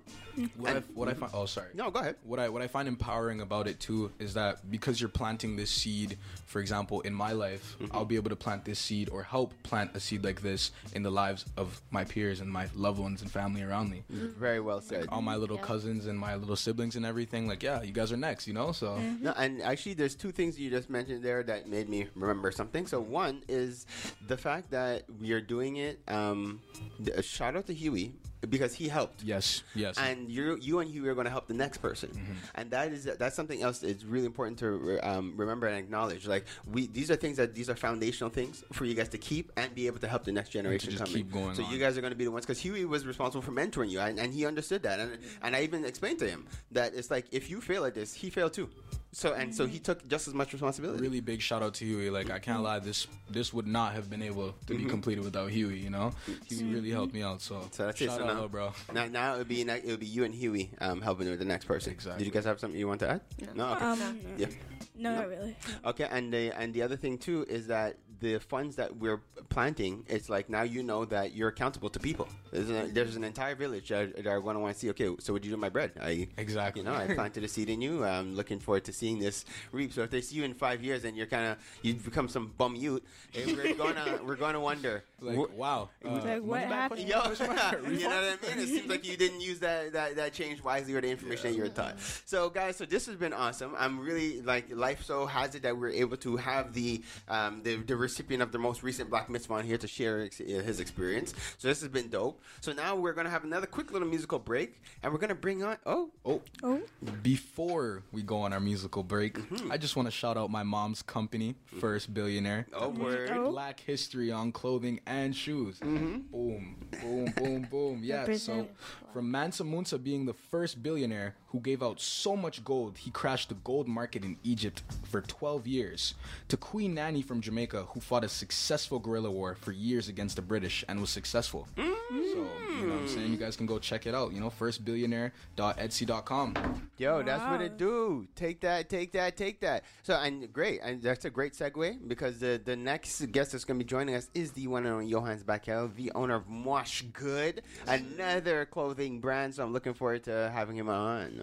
what I find. Oh, sorry. No, go ahead. What I find empowering about it too is that because you're planting this seed, for example, in my life, mm-hmm. I'll be able to plant this seed or help plant a seed like this in the lives of my peers and my loved ones and family around me. Mm-hmm. Very well said. Like all my little cousins and my little siblings and everything. Like, yeah, you guys are next, So. Mm-hmm. No, and actually, there's two things you just mentioned there that made me remember something. So one is the fact that we are doing it. Shout out to Huey, because he helped. Yes. And you and Huey are going to help the next person, mm-hmm. and that's something else that's really important to remember and acknowledge. Like these are foundational things for you guys to keep and be able to help the next generation just coming. Keep going. So on. You guys are going to be the ones, because Huey was responsible for mentoring you, and he understood that, and I even explained to him that it's like if you fail at this, he failed too. So he took just as much responsibility. Really big shout out to Huey. Like I can't lie, this would not have been able to be completed without Huey. Huey really helped me out. So that's shout it. out, bro. Now it would be you and Huey helping with the next person. Exactly. Did you guys have something you want to add? No. Okay. Yeah. No, not really. Okay, and the other thing too is that the funds that we're planting, it's like now you know that you're accountable to people. There's an entire village that are going to want to see, okay, so what did you do with my bread? Exactly. I planted a seed in you. I'm looking forward to seeing this reap. So if they see you in 5 years and you've become some bum youth, we're gonna wonder. Like, wow. What happened? You know what I mean? It seems like you didn't use that change wisely, or the information that you were taught. So guys, this has been awesome. I'm really life so has it that we're able to have the recipient of the most recent Black Mitzvah on here to share his experience. So this has been dope. So now we're gonna have another quick little musical break, and we're gonna bring on Before we go on our musical break, mm-hmm. I just want to shout out my mom's company, First Billionaire. Oh, word. Black history on clothing and shoes. Mm-hmm. Boom, boom, boom, boom. Yeah. So from Mansa Musa being the first billionaire who gave out so much gold, he crashed the gold market in Egypt for 12 years, to Queen Nanny from Jamaica, who fought a successful guerrilla war for years against the British and was successful. So, you know what I'm saying? You guys can go check it out, firstbillionaire.etsy.com. Yo, that's what it do. Take that. So, and great. And that's a great segue, because the next guest that's going to be joining us is the one and only Johannes Bakel, the owner of Mosh Good, another clothing brand. So I'm looking forward to having him on.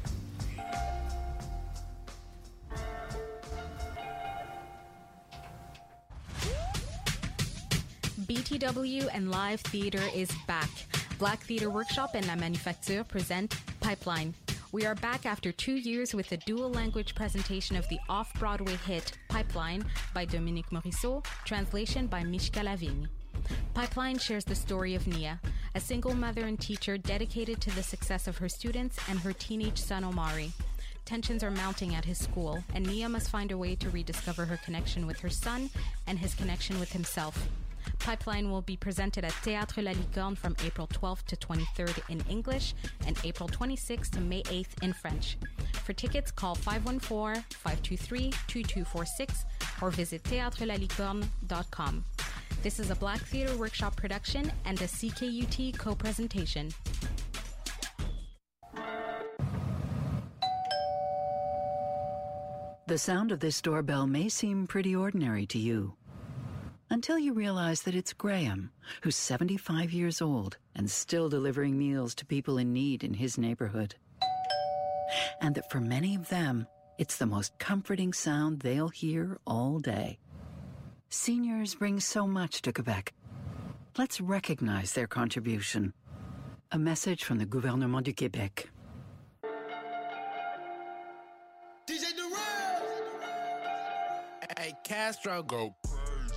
BTW and Live Theater is back. Black Theater Workshop and La Manufacture present Pipeline. We are back after 2 years with a dual language presentation of the off-Broadway hit Pipeline by Dominique Morisseau, translation by Mishka Lavigne. Pipeline shares the story of Nia, a single mother and teacher dedicated to the success of her students and her teenage son Omari. Tensions are mounting at his school, and Nia must find a way to rediscover her connection with her son and his connection with himself. Pipeline will be presented at Théâtre La Licorne from April 12th to 23rd in English and April 26th to May 8th in French. For tickets, call 514-523-2246 or visit théâtrelalicorne.com. This is a Black Theater Workshop production and a CKUT co-presentation. The sound of this doorbell may seem pretty ordinary to you, until you realize that it's Graham, who's 75 years old and still delivering meals to people in need in his neighborhood. And that for many of them, it's the most comforting sound they'll hear all day. Seniors bring so much to Quebec. Let's recognize their contribution. A message from the Gouvernement du Québec. DJ Durant! Hey, Castro, go crazy.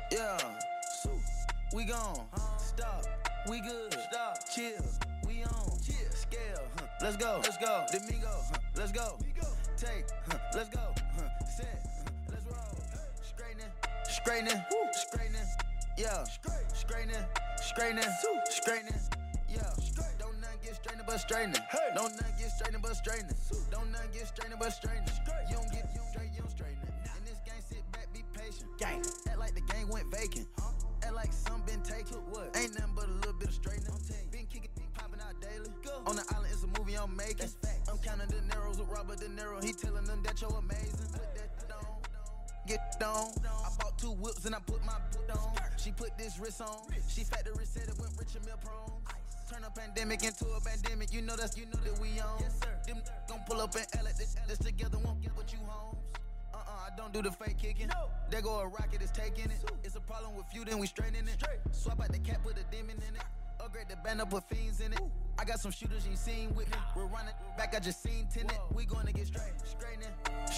Yeah, we gone. Stop, we good. Stop, chill, we on. Chill, scale, let's go. Let's go. Domingo, let's go. Take, let's go. Set, let's roll. Straightening, yeah. Straightening, yeah. Don't nothing get straightening but straightening. Don't nothing get straightening but straightening. Don't nothing get straightening but straightening. You don't get straight, you don't straighten it. In this game, sit back, be patient. Gang, act like the game went vacant. Act like some been taken. What? Ain't nothing but a little bit of straightening. Been kicking, been popping out daily. On the island, it's a movie I'm making. I'm counting De Niro's with Robert De Niro. He telling them that you're amazing. Put that on. Get on. I bought 2 whips and I put my boot on. She put this wrist on. She factory said it went Richard Mill prone. Turn a pandemic into a pandemic. You know that we on. Yes, sir. Them gon' pull up and L it. This together won't get what you homes. I don't do the fake kicking. No. There go a rocket, it's taking it. It's a problem with you, then we straightening it. Swap out the cap, put a demon in it. Upgrade the band up with fiends in it. I got some shooters you seen with me. We're running back, I just seen tenant. We gonna get straightening.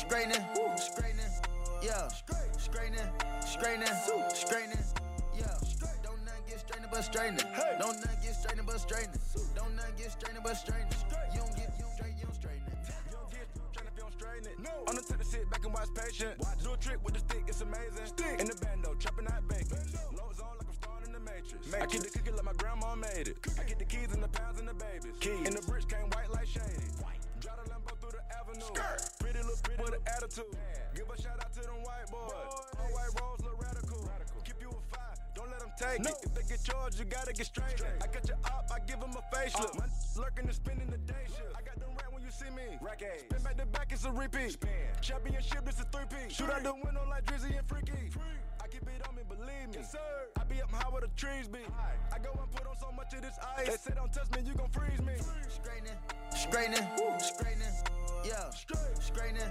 Yeah, straightening. Yeah, don't nothing get straightening but straightening. Don't nothing get straightening but straightening. Don't nothing get straightening but straightening. You don't get straight, you don't straighten it. You don't get straight if you don't straighten it. No. On the tip to sit back and watch patient. Do a trick with the stick, it's amazing. Stick in the bando, chopping out bacon. Low zone like I'm starring in the Matrix. I keep the cookie like my grandma made it. I get the keys and the pounds and the babies. In the bridge came white like shady. Drive the Lambo through the avenue. Pretty little pretty with an attitude. Give a shout out to them white boys. All white rolls look radical. Keep you a 5, don't let them take it. If they get charged, you gotta get straight. I got your op, I give them a facelift. My lurking and spinning the day shift. I got them rat when you see me. Spin back to back, it's a repeat. Championship, it's a 3-piece. Shoot out the window like Drizzy and Freaky. I keep it on me, believe me. Yes, sir. I be up high where the trees be. I go and put on so much of this ice. They say don't touch me, you gon' freeze me. Straightening. Yeah, straightening.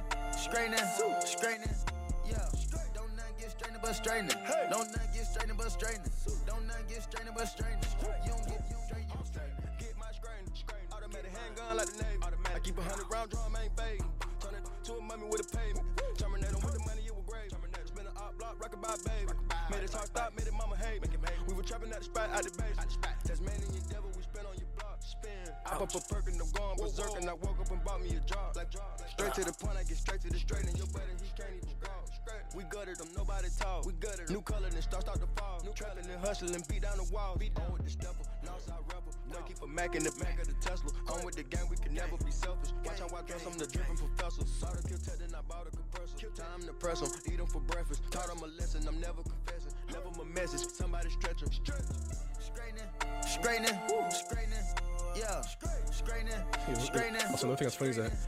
Yeah, don't nothing get straightening but straightening. Don't nothing get straightening but straightening. Don't nothing get straightening but straightening. You don't get straight, you don't straighten. Get my straightening. Automatic handgun like the Navy. I keep 100 round drum, ain't fading. Turn it to a mummy with a pavement. Terminate with the money, you were grave. Spin an op block, rock about baby. Made it talk stop, made it mama hate. We were trapping at the spot, out the base. Tasmanian devil, we spin on your block. Spin. I pop a perk and I'm going berserk. And I woke up and bought me a job. Straight to the point, I get straight to the straight. And your buddy, he can't even go. We gutted them, nobody talk. We gutted new color, then start to fall. New trapping and hustling, beat down the wall. Beat down with the stepper, Northside rebel. Boy, keep a Mac in the back of the Tesla. On with the gang, we can never be selfish. Watch how I dress, I'm the dripping professor. Saw the kill tech, then I bought a compressor. Time to press them, eat them for breakfast. Taught them a lesson, I'm never confessing. Never my message, somebody stretch them. Straightening. Yeah, straightening. Also, another thing that's funny is that.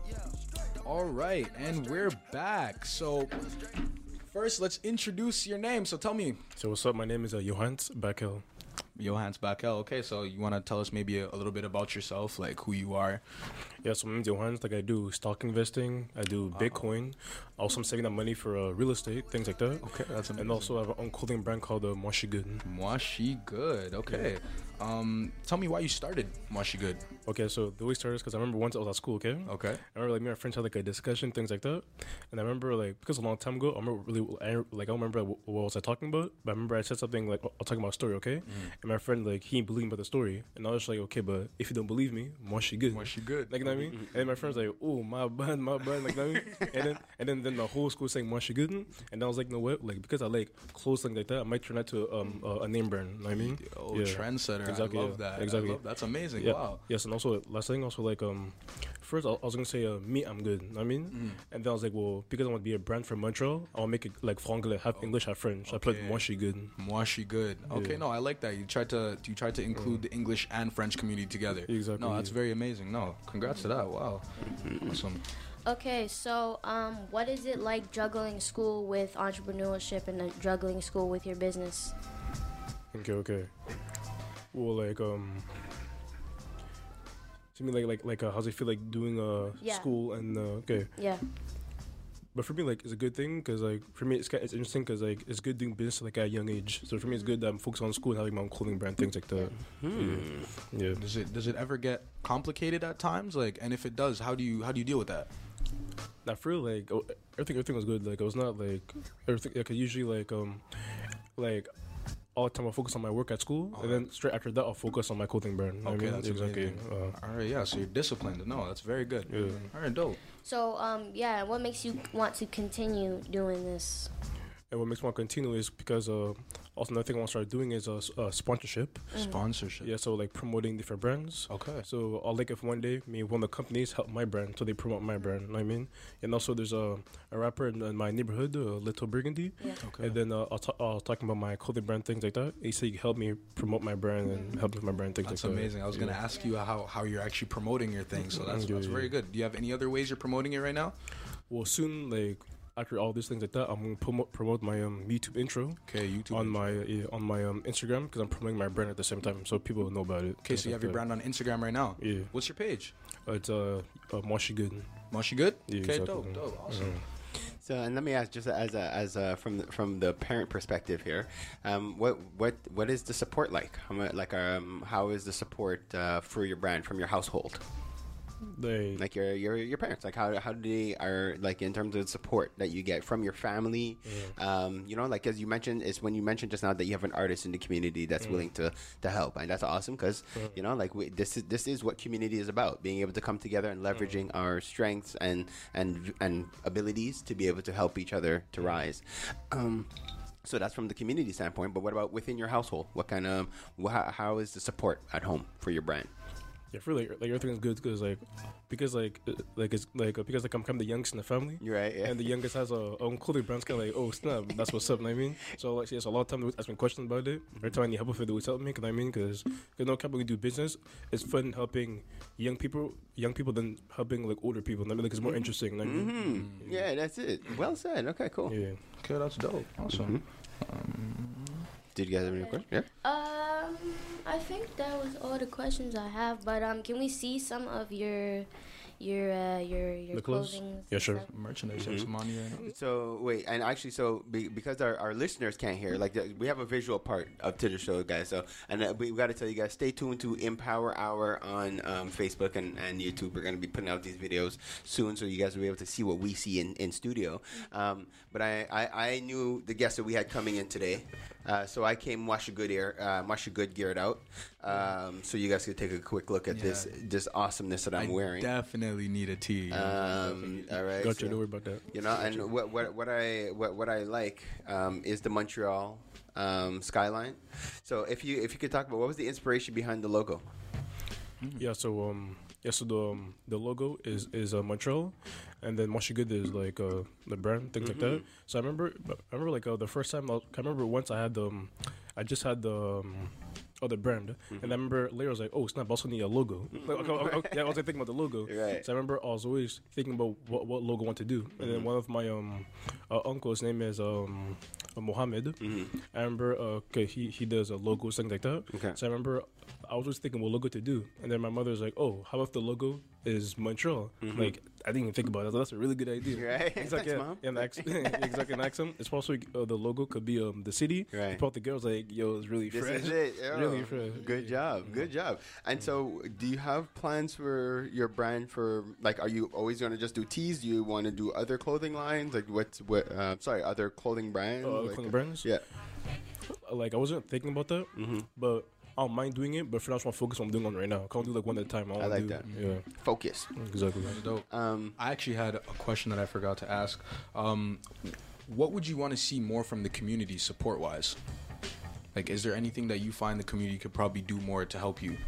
All right, and we're back. So, first, let's introduce your name. So, tell me. So, what's up? My name is Johannes Bakel. Johannes Bakel. Okay, so you want to tell us maybe a little bit about yourself, like who you are? Yeah, so my name's Johannes. Like, I do stock investing. I do Bitcoin. Also, I'm saving that money for real estate, things like that. Okay, that's amazing. And also, I have my own clothing brand called Moshi Good. Moshi Good. Okay. Yeah. Tell me why you started Moshi Good. Okay, so the way it started is because I remember once I was at school, okay? Okay. I remember, like, me and my friends had, like, a discussion, things like that. And I remember, like, because a long time ago, I don't remember what was I talking about, but I remember I said something, like, I was talking about a story, okay? And my friend, like, he didn't believe me about the story. And I was like, okay, but if you don't believe me, Moshi Good. Moshi Good. Like, you know what I mean? And then my friend's like, oh, my bad, like, you know what I mean? And then the whole school saying Moshi Good. And then I was like, you know what? Like, because I like clothes, things like that, I might turn that to a name brand, you know what I mean? Oh, yeah. Trendsetter. Exactly, I love that. Exactly. That's amazing. Yeah. Wow. Yes, and also, last thing, also, like, first I was going to say, me, I'm good, you know what I mean? And then I was like, well, because I want to be a brand from Montreal, I want to make it, like, franglais, half English, half French. So I put Moshi Good. Moshi Good. Okay, Yeah. no, I like that. You tried to include the English and French community together. Exactly. No, that's very amazing. No, congrats to that. Wow. Awesome. Okay, so what is it like juggling school with entrepreneurship and juggling school with your business? Okay. Well, like, to me, like, how's it feel like doing school and okay? Yeah. But for me, like, it's a good thing because, like, for me, it's interesting because, like, it's good doing business like at a young age. So for me, it's good that I'm focused on school and having my own clothing brand, things like that. Yeah. Does it ever get complicated at times? Like, and if it does, how do you deal with that? Not for real, like, everything was good. Like, I was not like everything. Like, usually, like, like all the time I focus on my work at school, and then straight after that I'll focus on my clothing brand. I Okay, mean, that's exactly. amazing. All right, yeah. So you're disciplined. No, that's very good. Yeah. All right, dope. So, yeah, what makes you want to continue doing this? And what makes me want to continue is because also another thing I want to start doing is sponsorship. Sponsorship. Yeah, so like promoting different brands. Okay. So I'll like if one day one of the companies help my brand, so they promote my brand. You know what I mean? And also there's a rapper in my neighborhood, Little Burgundy. Yeah. Okay. And then I was talking about my clothing brand, things like that. He said he helped me promote my brand and help with my brand, things That's like amazing. I was gonna ask you how you're actually promoting your thing. So that's very good. Do you have any other ways you're promoting it right now? Well, soon, like after all these things like that, I'm gonna promote my YouTube intro. Okay, YouTube on my Instagram because I'm promoting my brand at the same time, so people will know about it. Okay, so you have your brand on Instagram right now. Yeah. What's your page? It's Moshi Good. Moshi Good. Yeah, okay, exactly. dope, awesome. So, and let me ask, just as from the parent perspective here, what is the support like? How is the support for your brand from your household? Like your parents, like how do they are like in terms of support that you get from your family? You know, like as you mentioned, is when you mentioned just now that you have an artist in the community that's willing to help, and that's awesome because you know, like this is what community is about: being able to come together and leveraging our strengths and abilities to be able to help each other to rise. So that's from the community standpoint. But what about within your household? What kind of how is the support at home for your brand? Yeah, for like everything is good because I'm kind of the youngest in the family, right? Yeah. And the youngest has a own clothing brand. It's kind of like, oh snap, that's what's up. You know what I mean? So like, yes, a lot of time they ask me questions about it. Every time I need help with it, they always help me. You know what I mean? Because no company we do business, it's fun helping young people than helping like older people. I mean, like it's more interesting. You know what I mean? Yeah, that's it. Well said. Okay, cool. Yeah. Okay, that's dope. Awesome. Did you guys have any questions? Yeah. I think that was all the questions I have. But can we see some of your clothing? Yeah, sure. Merchandise. Have some on here. So wait, and actually, because our listeners can't hear, like we have a visual part up to the show, guys. So we got to tell you guys, stay tuned to Empower Hour on Facebook and YouTube. We're gonna be putting out these videos soon, so you guys will be able to see what we see in studio. But I knew the guests that we had coming in today. So I came Moshi Good geared out, so you guys could take a quick look at this awesomeness that I'm wearing. Definitely need a tee. All right, Got you. Don't worry about that. You know, and what I like is the Montreal skyline. So if you could talk about what was the inspiration behind the logo? Yeah. So the logo is Montreal, and then Moshi Good is like the brand, things like that. So I remember like the first time I remember once I just had the other brand, and I remember later I was like, oh snap, I also need a logo. I was thinking about the logo. Right. So I remember I was always thinking about what logo I want to do, and then one of my uncle's name is Mohammed. I remember he does logos, things like that. Okay. So I remember I was always thinking what logo to do, and then my mother was like, oh, how if the logo is Montreal? Like I didn't even think about it. That's a really good idea. Right. Exactly. Thanks, Mom. Yeah, exactly. An accent. It's possible the logo could be the city. Right. But the girls like, yo, it's really This fresh. is it. Really fresh. Good job. And so, do you have plans for your brand? For like, are you always going to just do tees? Do you want to do other clothing lines? Like other clothing brands? Clothing brands. Yeah. Like I wasn't thinking about that, but I don't mind doing it. But for now, I just want to focus on what I'm doing on right now. I can't do like one at a time. I like that. Yeah. Focus. Exactly. That's dope. I actually had a question that I forgot to ask. What would you want to see more from the community support-wise? Like, is there anything that you find the community could probably do more to help you?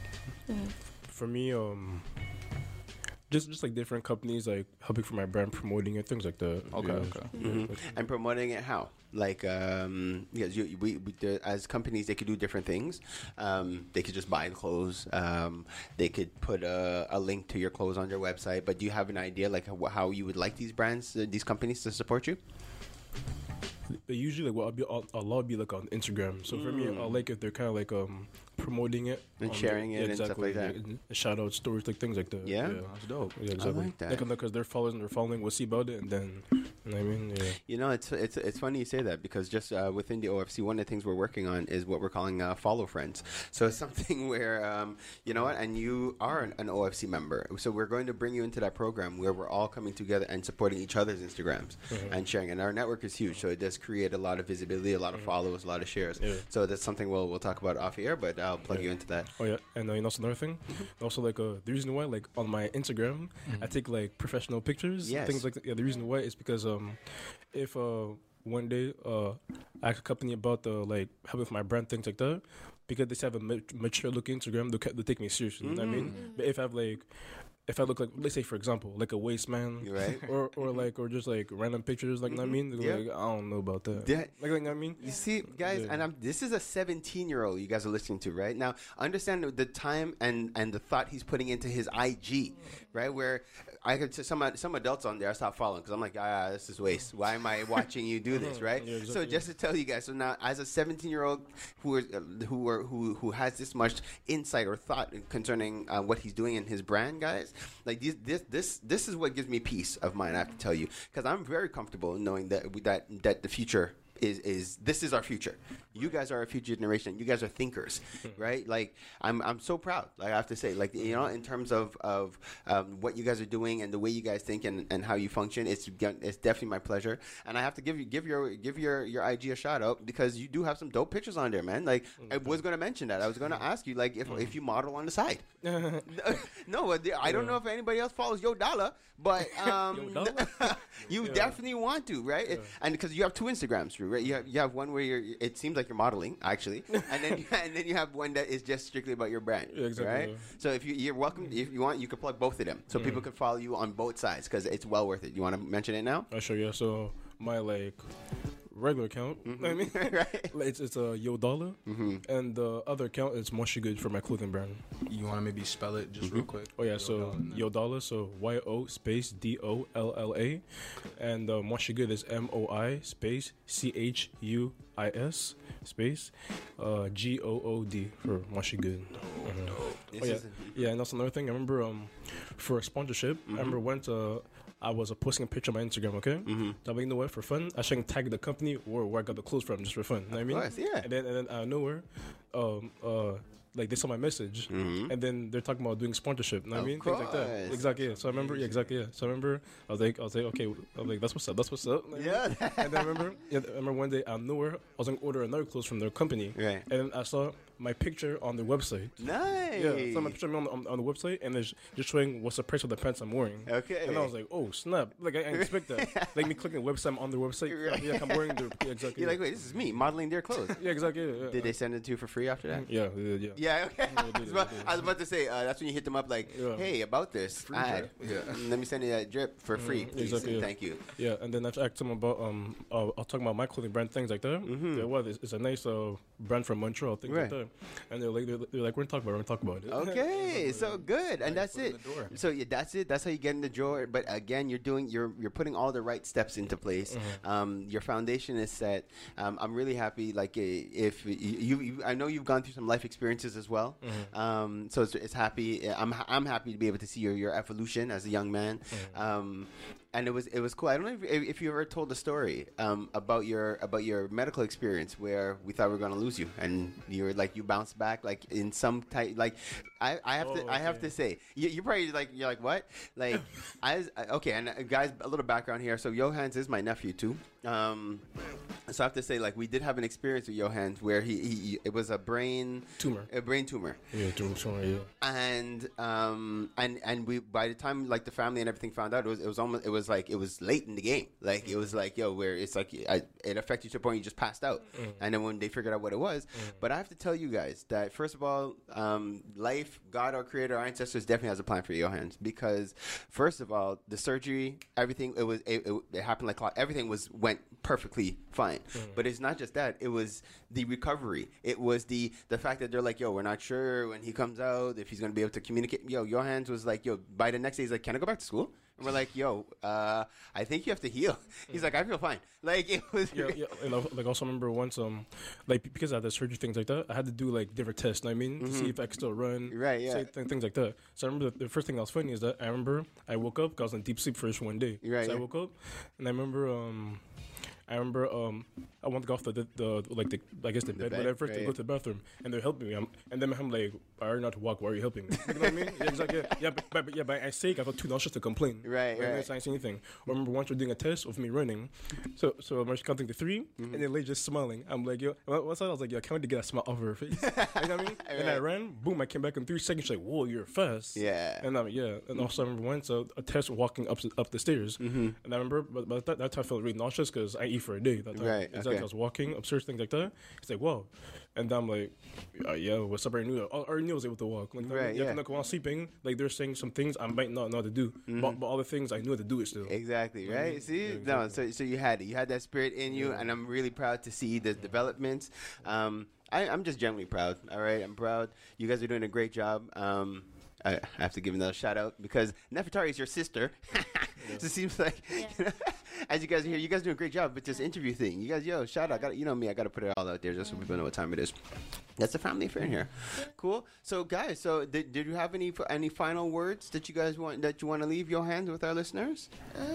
For me, just like different companies like helping for my brand, promoting it, things like that. Okay. And promoting it how? Like, yes, as companies, they could do different things. They could just buy the clothes. They could put a link to your clothes on their website. But do you have an idea like how you would like these brands, these companies to support you? They usually like a lot would be like on Instagram. So for me, I like if they're kind of like promoting it and sharing it and stuff like that. Shout out stories, like things like that. Yeah, that's dope. Yeah, exactly. I like that. Because their followers and their following will see about it, and then You know what I mean? Yeah. You know, it's funny you say that because just within the OFC, one of the things we're working on is what we're calling follow friends. So it's something where, you know what, and you are an OFC member. So we're going to bring you into that program where we're all coming together and supporting each other's Instagrams and sharing. And our network is huge, so it does create a lot of visibility, a lot of followers, a lot of shares. Yeah. So that's something we'll talk about off air, but I'll plug you into that. Oh yeah, and you know, also another thing, also like the reason why, like on my Instagram, I take like professional pictures, things like that. Yeah, the reason why is because if one day I ask a company about the like helping with my brand, things like that, because they have a mature look Instagram, they'll take me seriously. You know what I mean? But if I look like, let's say for example, like a waste man, right? or just like random pictures, like, you know what I mean? They're like, I don't know about that. Like, you know what I mean? You see, guys, and this is a 17-year-old you guys are listening to right now. Understand the time and the thought he's putting into his IG, right? Where I could some adults on there I stop following because I'm like, this is waste. Why am I watching you do this, right? Yeah, exactly. So just to tell you guys, so now as a 17-year-old who has this much insight or thought concerning what he's doing in his brand, guys, like this is what gives me peace of mind. I have to tell you because I'm very comfortable knowing that the future is this is our future. You guys are our future generation. You guys are thinkers, right? Like I'm so proud. Like I have to say, like, you know, in terms of what you guys are doing and the way you guys think and how you function, it's definitely my pleasure. And I have to give your IG a shout out because you do have some dope pictures on there, man. Like I was going to mention that. I was going to ask you like if you model on the side. No, I don't know if anybody else follows Yo Dollar, but you definitely want to, right? Yeah. And because you have two Instagrams, right? You have one where it seems like you're modeling actually, and then you have one that is just strictly about your brand, exactly, right? Yeah. So if you're welcome, if you want, you could plug both of them, so people can follow you on both sides because it's well worth it. You want to mention it now? Sure, yeah. So my like regular account, I mean, right? It's a Yo Dollar, and the other account is Moshi Good for my clothing brand. You want to maybe spell it just real quick? Oh yeah, so Yo Dollar, so YO space DOLLA, and Moshi Good is MOI space CHUIS space GOOD for Moshi Good. And that's another thing. I remember for a sponsorship, I remember once I was posting a picture on my Instagram, okay? So, you know what, for fun, I should tag the company or where I got the clothes from just for fun. You know what I mean? Course, yeah. And then out of nowhere, like they saw my message, and then they're talking about doing sponsorship. You know what I mean? Things like that. Exactly. Yeah. So I remember. Yeah, exactly. Yeah. So I remember. I was like, okay. I was like, that's what's up. That's what's up. You know yeah. And then I remember one day out of nowhere, I was gonna order another clothes from their company, right? And then I saw my picture on their website. Nice. Yeah. So my picture on the website, and it's just showing what's the price of the pants I'm wearing. Okay. And I was like, oh snap! Like I didn't expect that. Like me clicking the website, I'm on their website. Right. Yeah, I'm wearing their exactly. You're like, wait, this is me modeling their clothes. Yeah, exactly. Yeah. Did they send it to you for free after that? Yeah, they did, yeah. Yeah. Okay. I was about to say that's when you hit them up like, hey, about this free ad. Yeah. Let me send you that drip for free, please. Exactly, yeah. Thank you. Yeah, and then I asked them about I'll talk about my clothing brand, things like that. Yeah, well, it's a nice brand from Montreal, things like that. And they're like, we're gonna talk about it. Okay, so good, and that's it. So yeah, that's it. That's how you get in the drawer. But again, you're putting all the right steps into place. Your foundation is set. I'm really happy. Like if you I know you've gone through some life experiences as well. So it's happy. I'm happy to be able to see your evolution as a young man. And it was cool. I don't know if you ever told the story about your medical experience where we thought we were going to lose you, and you bounced back like in some type. Like I have to say you're probably like you're like what like okay. And guys, a little background here. So Johans is my nephew too. So I have to say, like, we did have an experience with Johans where he it was a brain tumor. Yeah, tumor. Yeah. And we by the time like the family and everything found out, it was late in the game. Like it was like where it's like it affected you to the point you just passed out. And then when they figured out what it was, but I have to tell you guys that first of all, life, God, our Creator, our ancestors definitely has a plan for Johans because first of all, the surgery, everything it happened like everything went perfectly fine. But it's not just that. It was the recovery. It was the fact that they're like, we're not sure when he comes out if he's going to be able to communicate. Johans was like, by the next day he's like, can I go back to school? And we're like, yo, I think you have to heal. He's like, I feel fine. Like, it was. Yeah. And like, also remember once, like, because I had the surgery, things like that, I had to do, like, different tests, know what I mean? To see if I could still run. Right, yeah. Things like that. So I remember the first thing that was funny is that I remember I woke up, 'cause I was in deep sleep first one day. Right, so yeah. I woke up, and I remember, I want to go off the I guess the bed, whatever, to go to the bathroom, and they're helping me. And then I'm like, I already know how to walk. Why are you helping me? You know what I mean? Yeah, exactly. But I say I felt too nauseous to complain. Right. I didn't say anything. I remember once we're doing a test of me running, so I'm counting to 3, and then lady just smiling. I'm like, yo, what's that? I was like, yo, I can't wait to get a smile off her face. You know what I mean? And I ran, boom, I came back in 3 seconds. She's like, whoa, you're fast. Yeah. And and also I remember once a test walking up the stairs, and I remember, but that time I felt really nauseous because I eat for a day that time. Right. It's like I was walking upstairs, things like that. It's like, whoa. And I'm like, yeah, what's up? I already knew I was able to walk. Like, right, yeah. Like, while sleeping, like, they're saying some things I might not know how to do. But all the things, I knew how to do it still. Exactly, right? Mm-hmm. See? Yeah, No, exactly. so you had it. You had that spirit in you, and I'm really proud to see the developments. I'm just generally proud, all right? I'm proud. You guys are doing a great job. I have to give another shout out because Nefertari is your sister. So it seems like, you know, as you guys are here, you guys do a great job with this interview thing. You guys, shout out. You know me, I got to put it all out there just so people know what time it is. That's a family affair in here. Cool. So, guys, did you have any final words that you guys want to leave your hands with our listeners?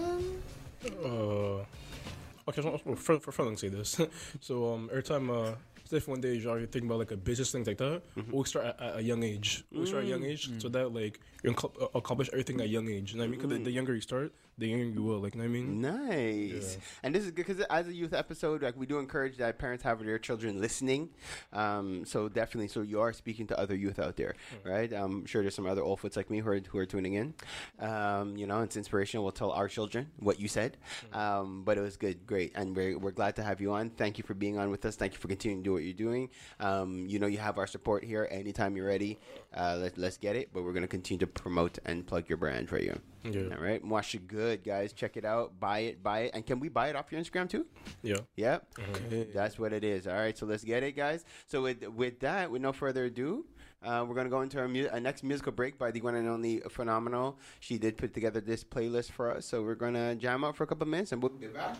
Okay, so for fun, say this. So every time, say if one day you're thinking about like a business, things like that, we'll start at a young age. So that like you accomplish everything at a young age. You know what I mean? Because the younger you start, the younger you will. Like, you know what I mean? Nice. Yeah. And this is good because as a youth episode, like we do encourage that parents have their children listening. So definitely, so you are speaking to other youth out there, right? I'm sure there's some other old foots like me who are tuning in. You know, it's inspirational. We'll tell our children what you said. But it was good, great, and we're glad to have you on. Thank you for being on with us. Thank you for continuing to do what you're doing. You know, you have our support here. Anytime you're ready, let's get it. But we're gonna continue to promote and plug your brand for you. Yeah. All right. Mwasha good, guys. Check it out. Buy it. And can we buy it off your Instagram too? Yeah. Yep. Okay. That's what it is. All right. So let's get it, guys. So with that, with no further ado, we're going to go into our next musical break by the one and only Phenomenal. She did put together this playlist for us. So we're going to jam out for a couple minutes and we'll be back.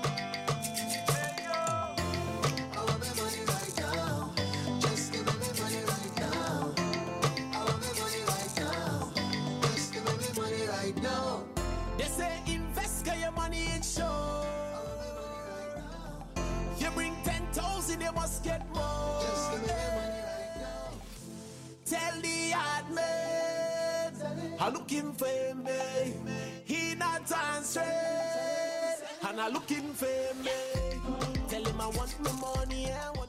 You must get more. Just give me the money right now. Tell the hard man I'm looking for me. He not answering, and I'm looking for me. Tell him I want my money and